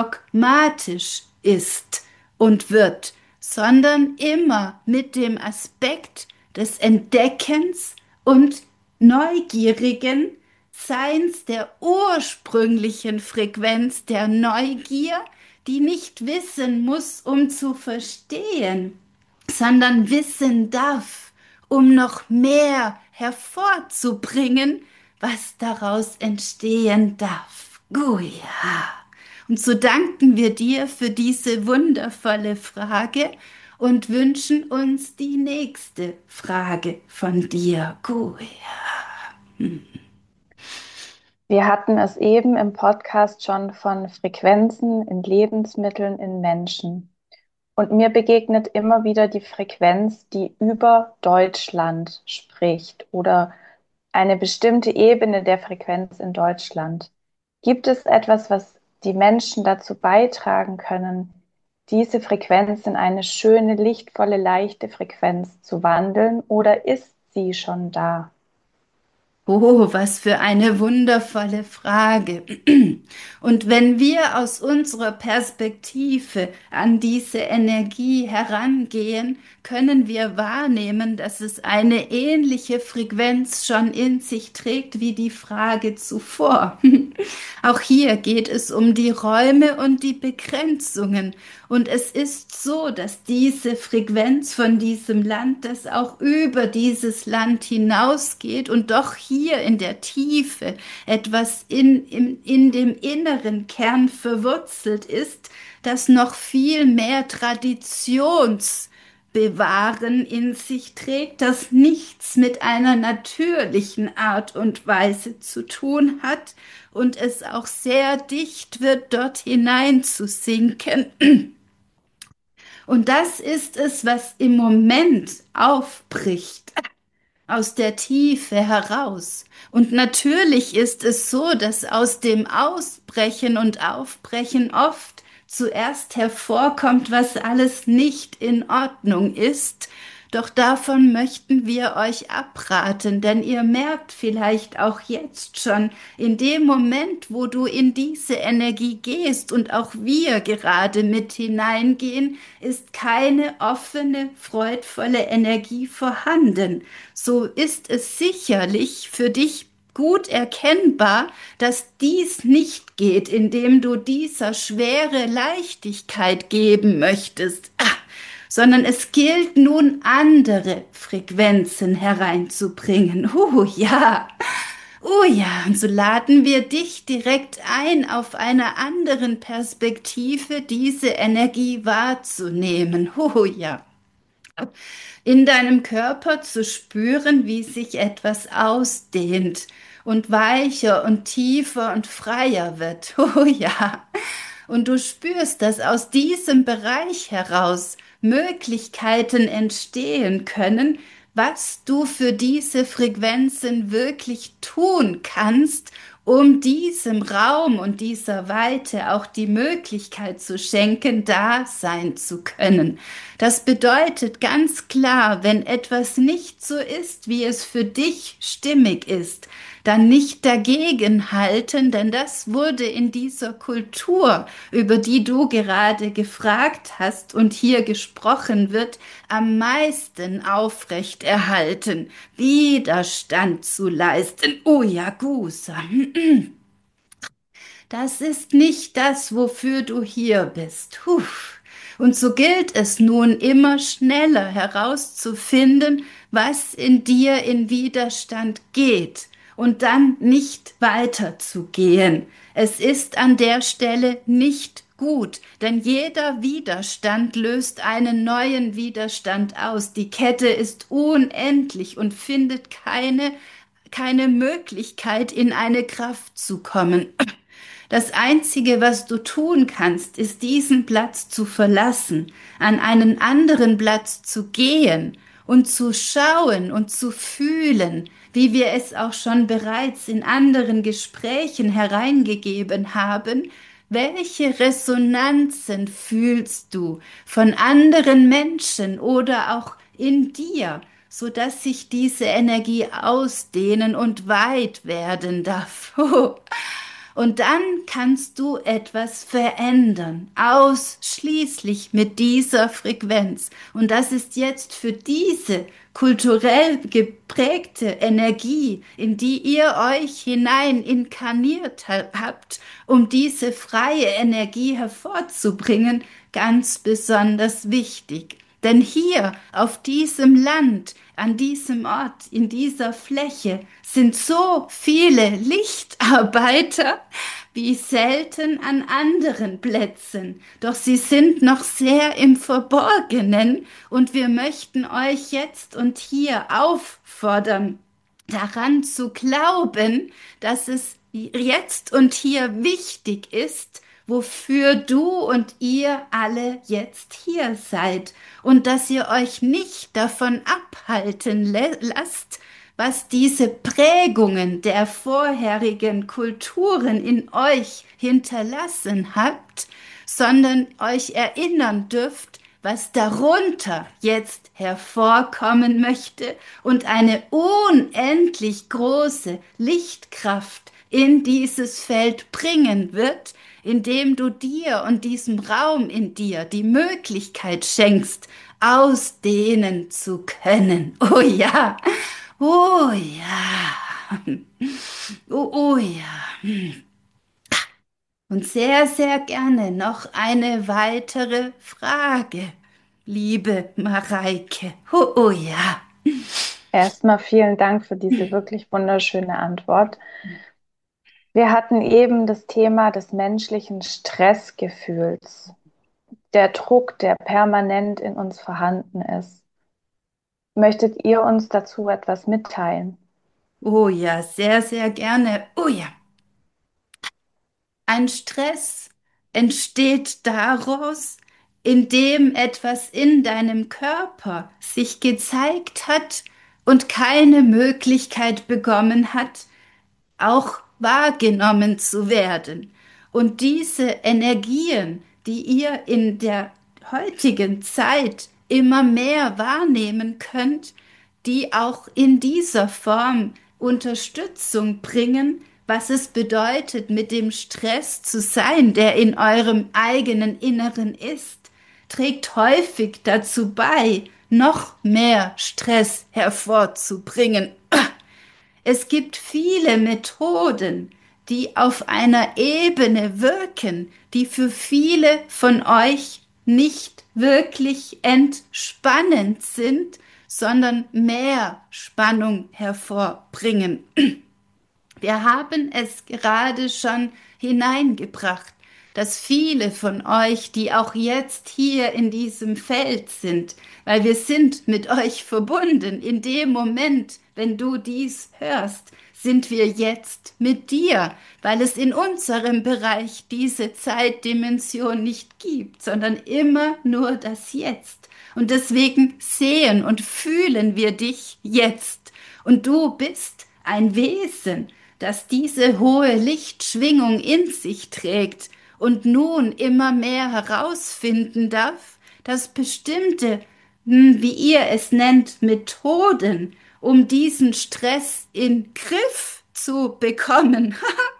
dogmatisch ist und wird, sondern immer mit dem Aspekt des Entdeckens und neugierigen Seins der ursprünglichen Frequenz der Neugier, die nicht wissen muss, um zu verstehen, sondern wissen darf, um noch mehr hervorzubringen, was daraus entstehen darf. Guja. Und so danken wir dir für diese wundervolle Frage und wünschen uns die nächste Frage von dir. Guja. Wir hatten es eben im Podcast schon von Frequenzen in Lebensmitteln in Menschen. Und mir begegnet immer wieder die Frequenz, die über Deutschland spricht oder eine bestimmte Ebene der Frequenz in Deutschland. Gibt es etwas, was die Menschen dazu beitragen können, diese Frequenz in eine schöne, lichtvolle, leichte Frequenz zu wandeln, oder ist sie schon da? Oh, was für eine wundervolle Frage. Und wenn wir aus unserer Perspektive an diese Energie herangehen, können wir wahrnehmen, dass es eine ähnliche Frequenz schon in sich trägt wie die Frage zuvor. Auch hier geht es um die Räume und die Begrenzungen. Und es ist so, dass diese Frequenz von diesem Land, das auch über dieses Land hinausgeht und doch hier in der Tiefe etwas in dem inneren Kern verwurzelt ist, das noch viel mehr Traditionsbewahren in sich trägt, das nichts mit einer natürlichen Art und Weise zu tun hat und es auch sehr dicht wird, dort hinein zu sinken. Und das ist es, was im Moment aufbricht aus der Tiefe heraus. Und natürlich ist es so, dass aus dem Ausbrechen und Aufbrechen oft zuerst hervorkommt, was alles nicht in Ordnung ist, Doch davon möchten wir euch abraten, denn ihr merkt vielleicht auch jetzt schon, in dem Moment, wo du in diese Energie gehst und auch wir gerade mit hineingehen, ist keine offene, freudvolle Energie vorhanden. So ist es sicherlich für dich gut erkennbar, dass dies nicht geht, indem du dieser Schwere Leichtigkeit geben möchtest, sondern es gilt nun andere Frequenzen hereinzubringen. Ja, oh ja, und so laden wir dich direkt ein, auf einer anderen Perspektive diese Energie wahrzunehmen. Oh ja, in deinem Körper zu spüren, wie sich etwas ausdehnt und weicher und tiefer und freier wird. Oh ja. Und du spürst, dass aus diesem Bereich heraus Möglichkeiten entstehen können, was du für diese Frequenzen wirklich tun kannst, um diesem Raum und dieser Weite auch die Möglichkeit zu schenken, da sein zu können. Das bedeutet ganz klar, wenn etwas nicht so ist, wie es für dich stimmig ist, dann nicht dagegen halten, denn das wurde in dieser Kultur, über die du gerade gefragt hast und hier gesprochen wird, am meisten aufrecht erhalten, Widerstand zu leisten. Oh ja, Gusa, das ist nicht das, wofür du hier bist. Puh. Und so gilt es nun immer schneller herauszufinden, was in dir in Widerstand geht und dann nicht weiterzugehen. Es ist an der Stelle nicht gut, denn jeder Widerstand löst einen neuen Widerstand aus. Die Kette ist unendlich und findet keine Möglichkeit, in eine Kraft zu kommen. Das Einzige, was du tun kannst, ist diesen Platz zu verlassen, an einen anderen Platz zu gehen und zu schauen und zu fühlen, wie wir es auch schon bereits in anderen Gesprächen hereingegeben haben. Welche Resonanzen fühlst du von anderen Menschen oder auch in dir, so dass sich diese Energie ausdehnen und weit werden darf? Und dann kannst du etwas verändern, ausschließlich mit dieser Frequenz. Und das ist jetzt für diese kulturell geprägte Energie, in die ihr euch hinein inkarniert habt, um diese freie Energie hervorzubringen, ganz besonders wichtig. Denn hier auf diesem Land, an diesem Ort, in dieser Fläche sind so viele Lichtarbeiter wie selten an anderen Plätzen. Doch sie sind noch sehr im Verborgenen und wir möchten euch jetzt und hier auffordern, daran zu glauben, dass es jetzt und hier wichtig ist, wofür du und ihr alle jetzt hier seid und dass ihr euch nicht davon abhalten lasst, was diese Prägungen der vorherigen Kulturen in euch hinterlassen habt, sondern euch erinnern dürft, was darunter jetzt hervorkommen möchte und eine unendlich große Lichtkraft in dieses Feld bringen wird, indem du dir und diesem Raum in dir die Möglichkeit schenkst, ausdehnen zu können. Oh ja, oh ja, oh ja. Und sehr, sehr gerne noch eine weitere Frage, liebe Mareike. Oh ja. Erstmal vielen Dank für diese wirklich wunderschöne Antwort. Wir hatten eben das Thema des menschlichen Stressgefühls, der Druck, der permanent in uns vorhanden ist. Möchtet ihr uns dazu etwas mitteilen? Oh ja, sehr, sehr gerne. Oh ja. Ein Stress entsteht daraus, indem etwas in deinem Körper sich gezeigt hat und keine Möglichkeit bekommen hat, auch wahrgenommen zu werden. Und diese Energien, die ihr in der heutigen Zeit immer mehr wahrnehmen könnt, die auch in dieser Form Unterstützung bringen, was es bedeutet, mit dem Stress zu sein, der in eurem eigenen Inneren ist, trägt häufig dazu bei, noch mehr Stress hervorzubringen. Es gibt viele Methoden, die auf einer Ebene wirken, die für viele von euch nicht wirklich entspannend sind, sondern mehr Spannung hervorbringen. Wir haben es gerade schon hineingebracht, dass viele von euch, die auch jetzt hier in diesem Feld sind, weil wir sind mit euch verbunden, in dem Moment, wenn du dies hörst, sind wir jetzt mit dir, weil es in unserem Bereich diese Zeitdimension nicht gibt, sondern immer nur das Jetzt. Und deswegen sehen und fühlen wir dich jetzt. Und du bist ein Wesen, das diese hohe Lichtschwingung in sich trägt und nun immer mehr herausfinden darf, dass bestimmte, wie ihr es nennt, Methoden, um diesen Stress in Griff zu bekommen,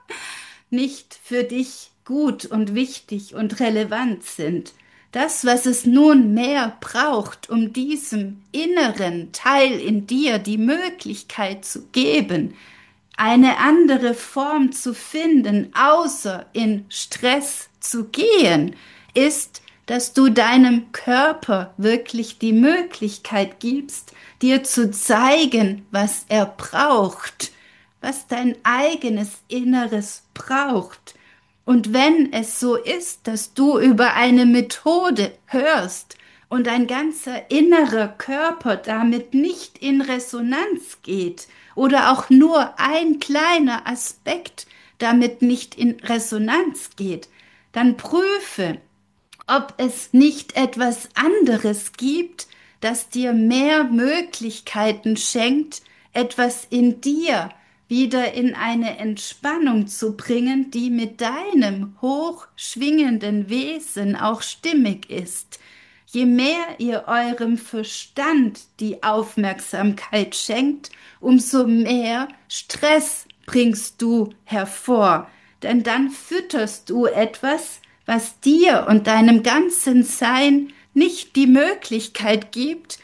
nicht für dich gut und wichtig und relevant sind. Das, was es nun mehr braucht, um diesem inneren Teil in dir die Möglichkeit zu geben, eine andere Form zu finden, außer in Stress zu gehen, ist, dass du deinem Körper wirklich die Möglichkeit gibst, dir zu zeigen, was er braucht, was dein eigenes Inneres braucht. Und wenn es so ist, dass du über eine Methode hörst und dein ganzer innerer Körper damit nicht in Resonanz geht oder auch nur ein kleiner Aspekt damit nicht in Resonanz geht, dann prüfe, ob es nicht etwas anderes gibt, das dir mehr Möglichkeiten schenkt, etwas in dir wieder in eine Entspannung zu bringen, die mit deinem hochschwingenden Wesen auch stimmig ist. Je mehr ihr eurem Verstand die Aufmerksamkeit schenkt, umso mehr Stress bringst du hervor. Denn dann fütterst du etwas, was dir und deinem ganzen Sein nicht die Möglichkeit gibt,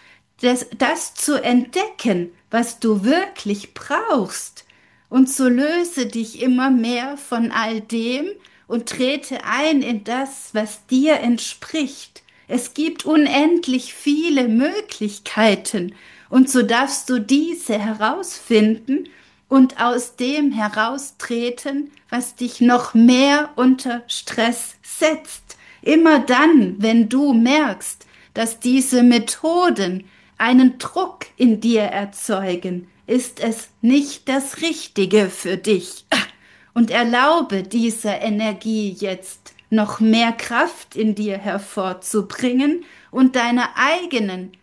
das zu entdecken, was du wirklich brauchst. Und so löse dich immer mehr von all dem und trete ein in das, was dir entspricht. Es gibt unendlich viele Möglichkeiten und so darfst du diese herausfinden und aus dem heraustreten, was dich noch mehr unter Stress setzt. Immer dann, wenn du merkst, dass diese Methoden einen Druck in dir erzeugen, ist es nicht das Richtige für dich. Und erlaube dieser Energie jetzt noch mehr Kraft in dir hervorzubringen und deiner eigenen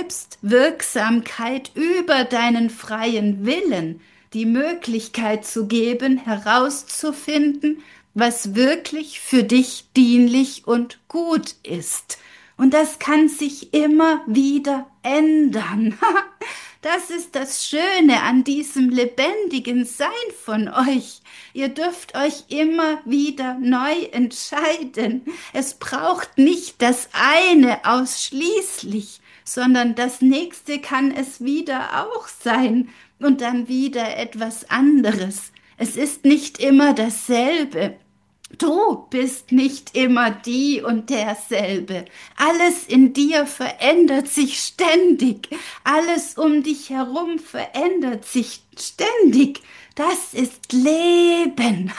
Selbstwirksamkeit über deinen freien Willen die Möglichkeit zu geben, herauszufinden, was wirklich für dich dienlich und gut ist. Und das kann sich immer wieder ändern. Das ist das Schöne an diesem lebendigen Sein von euch. Ihr dürft euch immer wieder neu entscheiden. Es braucht nicht das eine ausschließlich, sondern das nächste kann es wieder auch sein und dann wieder etwas anderes. Es ist nicht immer dasselbe. Du bist nicht immer die und derselbe. Alles in dir verändert sich ständig. Alles um dich herum verändert sich ständig. Das ist Leben.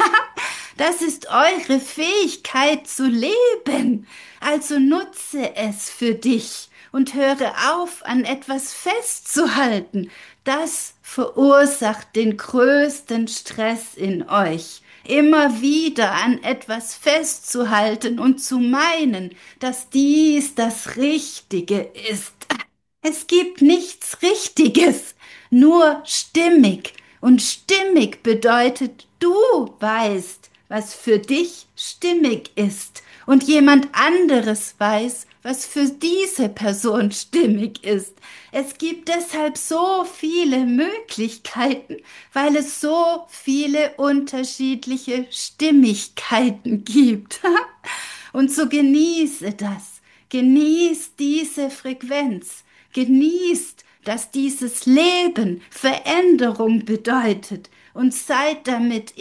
Das ist eure Fähigkeit zu leben. Also nutze es für dich und höre auf, an etwas festzuhalten. Das verursacht den größten Stress in euch. Immer wieder an etwas festzuhalten und zu meinen, dass dies das Richtige ist. Es gibt nichts Richtiges, nur stimmig. Und stimmig bedeutet, du weißt, was für dich stimmig ist. und jemand anderes weiß, was für diese Person stimmig ist. Es gibt deshalb so viele Möglichkeiten, weil es so viele unterschiedliche Stimmigkeiten gibt. Und so genieße das, genieß diese Frequenz, genießt, dass dieses Leben Veränderung bedeutet und seid damit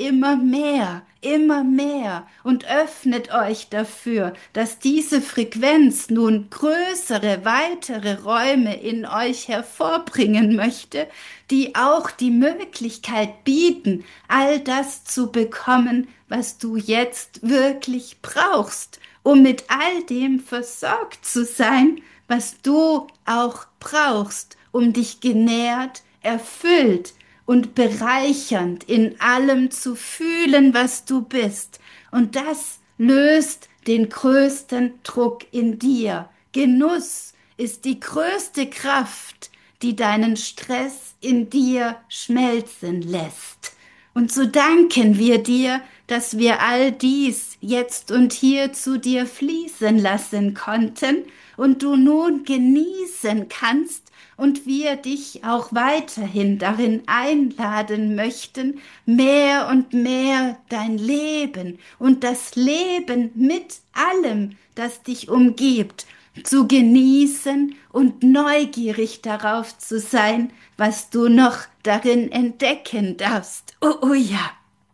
immer mehr und öffnet euch dafür, dass diese Frequenz nun größere, weitere Räume in euch hervorbringen möchte, die auch die Möglichkeit bieten, all das zu bekommen, was du jetzt wirklich brauchst, um mit all dem versorgt zu sein, was du auch brauchst, um dich genährt, erfüllt und bereichernd in allem zu fühlen, was du bist. Und das löst den größten Druck in dir. Genuss ist die größte Kraft, die deinen Stress in dir schmelzen lässt. Und so danken wir dir, dass wir all dies jetzt und hier zu dir fließen lassen konnten und du nun genießen kannst und wir dich auch weiterhin darin einladen möchten, mehr und mehr dein Leben und das Leben mit allem, das dich umgibt, zu genießen und neugierig darauf zu sein, was du noch darin entdecken darfst. Oh, oh ja.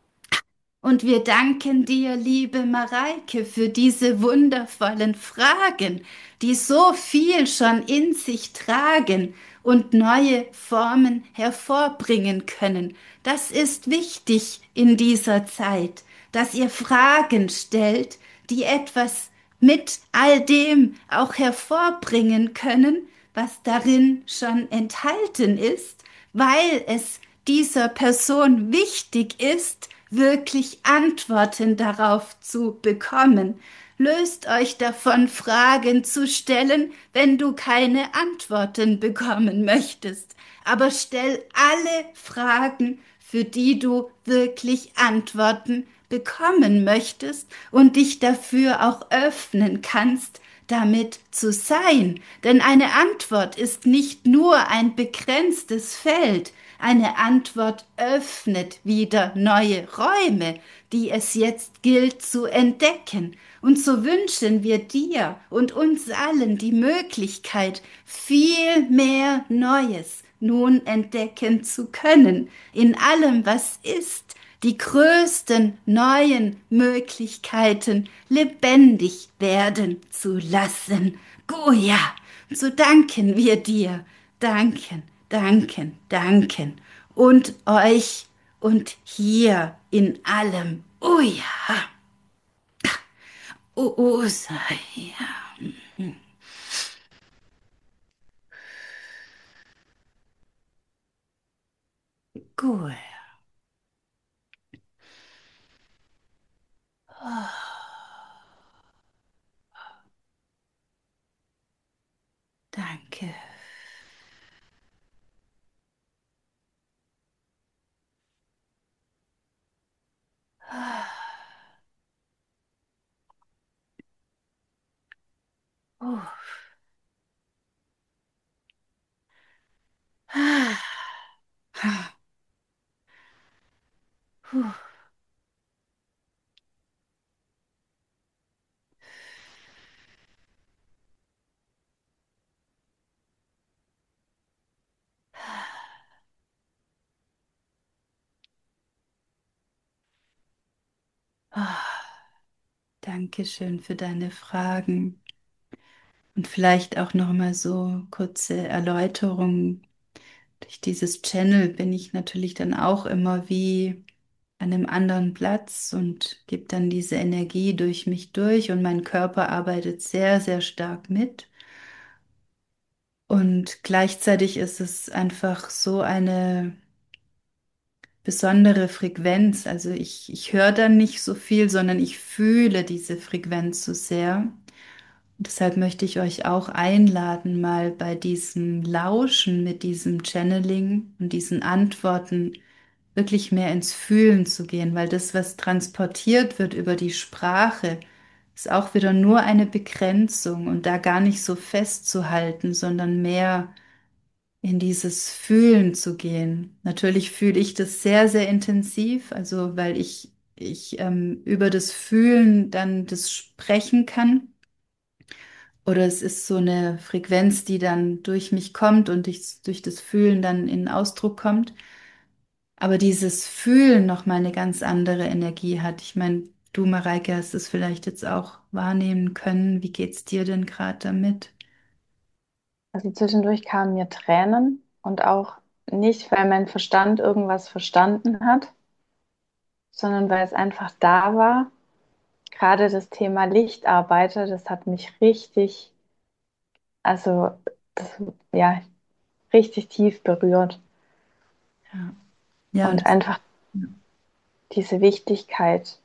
Und wir danken dir, liebe Mareike, für diese wundervollen Fragen, die so viel schon in sich tragen und neue Formen hervorbringen können. Das ist wichtig in dieser Zeit, dass ihr Fragen stellt, die etwas mit all dem auch hervorbringen können, was darin schon enthalten ist, weil es dieser Person wichtig ist, wirklich Antworten darauf zu bekommen. Löst euch davon, Fragen zu stellen, wenn du keine Antworten bekommen möchtest. Aber stell alle Fragen, für die du wirklich Antworten bekommen möchtest und dich dafür auch öffnen kannst, damit zu sein. Denn eine Antwort ist nicht nur ein begrenztes Feld, eine Antwort öffnet wieder neue Räume, die es jetzt gilt zu entdecken. Und so wünschen wir dir und uns allen die Möglichkeit, viel mehr Neues nun entdecken zu können, in allem, was ist, die größten neuen Möglichkeiten lebendig werden zu lassen. Goya, so danken wir dir, danken, danken, danken und euch und hier in allem. Oh ja, oh, oh, sei ja. Gut. Danke. Oh. Dankeschön für deine Fragen und vielleicht auch noch mal so kurze Erläuterungen. Durch dieses Channel bin ich natürlich dann auch immer wie an einem anderen Platz und gebe dann diese Energie durch mich durch und mein Körper arbeitet sehr, sehr stark mit. Und gleichzeitig ist es einfach so eine besondere Frequenz. Also ich höre dann nicht so viel, sondern ich fühle diese Frequenz so sehr. Und deshalb möchte ich euch auch einladen, mal bei diesem Lauschen mit diesem Channeling und diesen Antworten wirklich mehr ins Fühlen zu gehen, weil das, was transportiert wird über die Sprache, ist auch wieder nur eine Begrenzung und da gar nicht so festzuhalten, sondern mehr in dieses Fühlen zu gehen. Natürlich fühle ich das sehr, sehr intensiv, also weil ich über das Fühlen dann das sprechen kann. Oder es ist so eine Frequenz, die dann durch mich kommt und durch das Fühlen dann in Ausdruck kommt. Aber dieses Fühlen nochmal eine ganz andere Energie hat. Ich meine, du, Mareike, hast es vielleicht jetzt auch wahrnehmen können. Wie geht's dir denn gerade damit? Also zwischendurch kamen mir Tränen und auch nicht, weil mein Verstand irgendwas verstanden hat, sondern weil es einfach da war. Gerade das Thema Lichtarbeiter, das hat mich richtig, also das, ja, richtig tief berührt Ja, ja, und einfach diese Wichtigkeit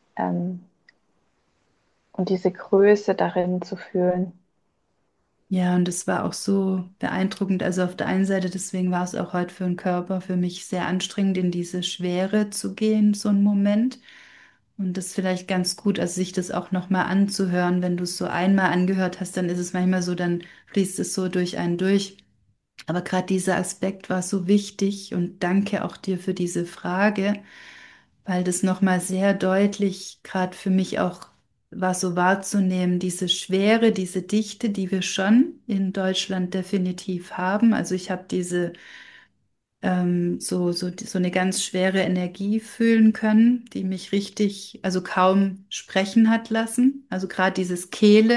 und diese Größe darin zu fühlen. ja, und es war auch so beeindruckend. Also auf der einen Seite, deswegen war es auch heute für den Körper für mich sehr anstrengend, in diese Schwere zu gehen, so ein Moment. Und das ist vielleicht ganz gut, also sich das auch nochmal anzuhören. Wenn du es so einmal angehört hast, dann ist es manchmal so, dann fließt es so durch einen durch. Aber gerade dieser Aspekt war so wichtig und danke auch dir für diese Frage, weil das nochmal sehr deutlich gerade für mich auch war so wahrzunehmen, diese Schwere, diese Dichte, die wir schon in Deutschland definitiv haben. Also ich habe diese so eine ganz schwere Energie fühlen können, die mich richtig, also kaum sprechen hat lassen. Also gerade dieses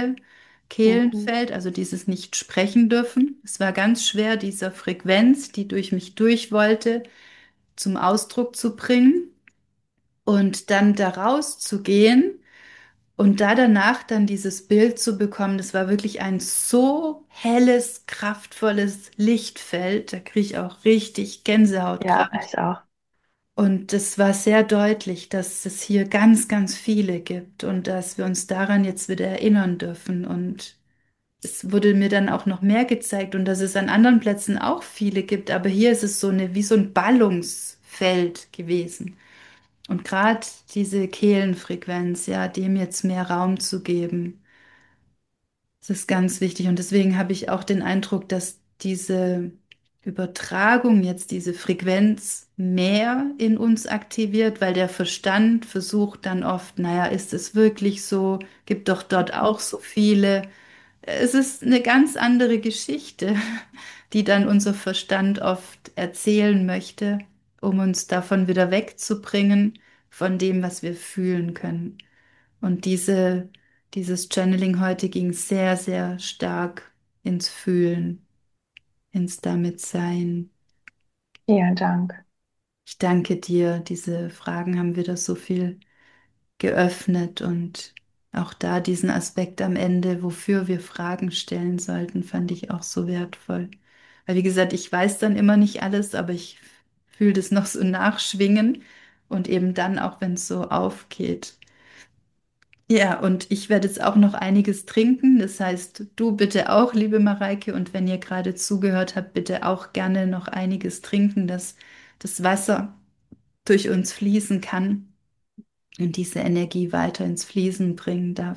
Mhm. Kehlenfeld, also dieses nicht sprechen dürfen. Es war ganz schwer, dieser Frequenz, die durch mich durch wollte, zum Ausdruck zu bringen und dann da rauszugehen und da danach dann dieses Bild zu bekommen. Das war wirklich ein so helles, kraftvolles Lichtfeld. Da kriege ich auch richtig Gänsehaut Ja, gerade. ich auch. Und es war sehr deutlich, dass es hier ganz, ganz viele gibt und dass wir uns daran jetzt wieder erinnern dürfen. Und es wurde mir dann auch noch mehr gezeigt und dass es an anderen Plätzen auch viele gibt. Aber hier ist es so eine, wie so ein Ballungsfeld gewesen. Und gerade diese Kehlenfrequenz, ja, dem jetzt mehr Raum zu geben. Das ist ganz wichtig und deswegen habe ich auch den Eindruck, dass diese Übertragung jetzt diese Frequenz mehr in uns aktiviert, weil der Verstand versucht dann oft, naja, ist es wirklich so? Gibt doch dort Mhm. auch so viele. Es ist eine ganz andere Geschichte, die dann unser Verstand oft erzählen möchte, um uns davon wieder wegzubringen, von dem, was wir fühlen können. Und dieses Channeling heute ging sehr, sehr stark ins Fühlen, ins Damitsein. Vielen Dank. Ich danke dir. Diese Fragen haben wieder so viel geöffnet und auch da diesen Aspekt am Ende, wofür wir Fragen stellen sollten, fand ich auch so wertvoll. Weil, wie gesagt, ich weiß dann immer nicht alles, aber ich fühle das noch so nachschwingen und eben dann auch, wenn es so aufgeht. Ja, und ich werde jetzt auch noch einiges trinken. Das heißt, du bitte auch, liebe Mareike, und wenn ihr gerade zugehört habt, bitte auch gerne noch einiges trinken, dass das Wasser durch uns fließen kann und diese Energie weiter ins Fließen bringen darf.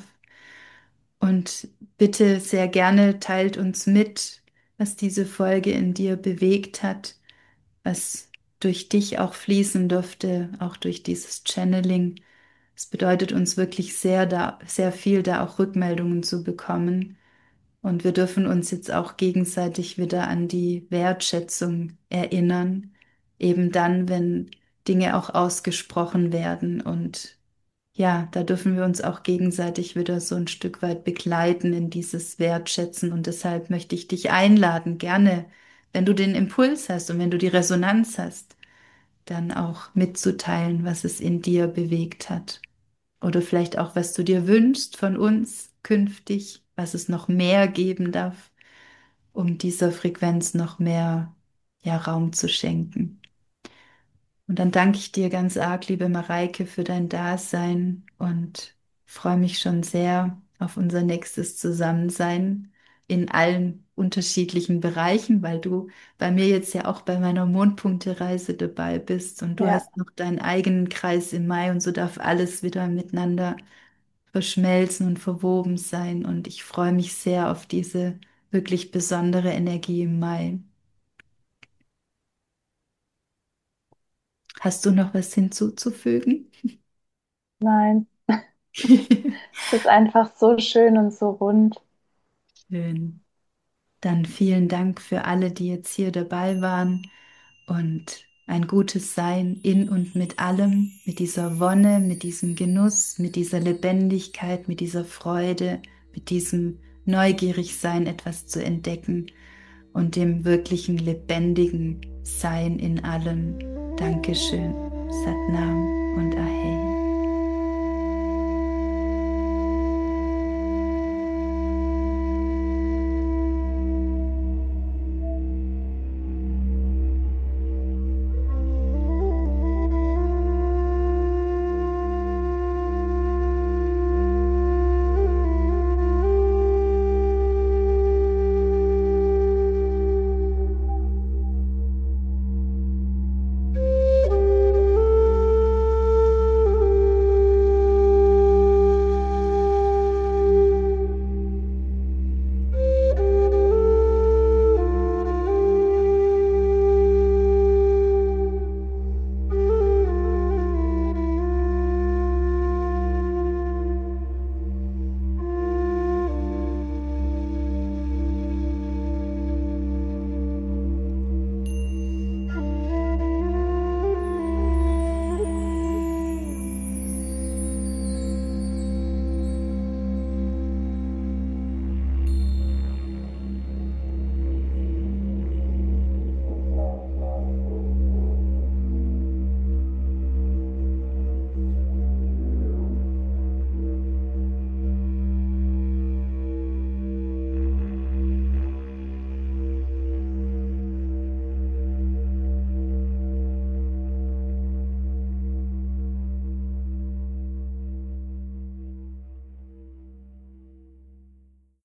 Und bitte sehr gerne teilt uns mit, was diese Folge in dir bewegt hat, was durch dich auch fließen durfte, auch durch dieses Channeling. Es bedeutet uns wirklich sehr viel, da auch Rückmeldungen zu bekommen. Und wir dürfen uns jetzt auch gegenseitig wieder an die Wertschätzung erinnern, eben dann, wenn Dinge auch ausgesprochen werden. Und ja, da dürfen wir uns auch gegenseitig wieder so ein Stück weit begleiten in dieses Wertschätzen. Und deshalb möchte ich dich einladen, gerne, wenn du den Impuls hast und wenn du die Resonanz hast, dann auch mitzuteilen, was es in dir bewegt hat. Oder vielleicht auch, was du dir wünschst von uns künftig, was es noch mehr geben darf, um dieser Frequenz noch mehr, ja, Raum zu schenken. Und dann danke ich dir ganz arg, liebe Mareike, für dein Dasein und freue mich schon sehr auf unser nächstes Zusammensein in allen unterschiedlichen Bereichen, weil du bei mir jetzt ja auch bei meiner Mondpunktereise dabei bist und du Ja, hast noch deinen eigenen Kreis im Mai und so darf alles wieder miteinander verschmelzen und verwoben sein. Und ich freue mich sehr auf diese wirklich besondere Energie im Mai. Hast du noch was hinzuzufügen? Nein, es ist einfach so schön und so rund. Schön. Dann vielen Dank für alle, die jetzt hier dabei waren und ein gutes Sein in und mit allem, mit dieser Wonne, mit diesem Genuss, mit dieser Lebendigkeit, mit dieser Freude, mit diesem Neugierigsein, etwas zu entdecken und dem wirklichen lebendigen Sein in allem. Dankeschön. Satnam und Ahei.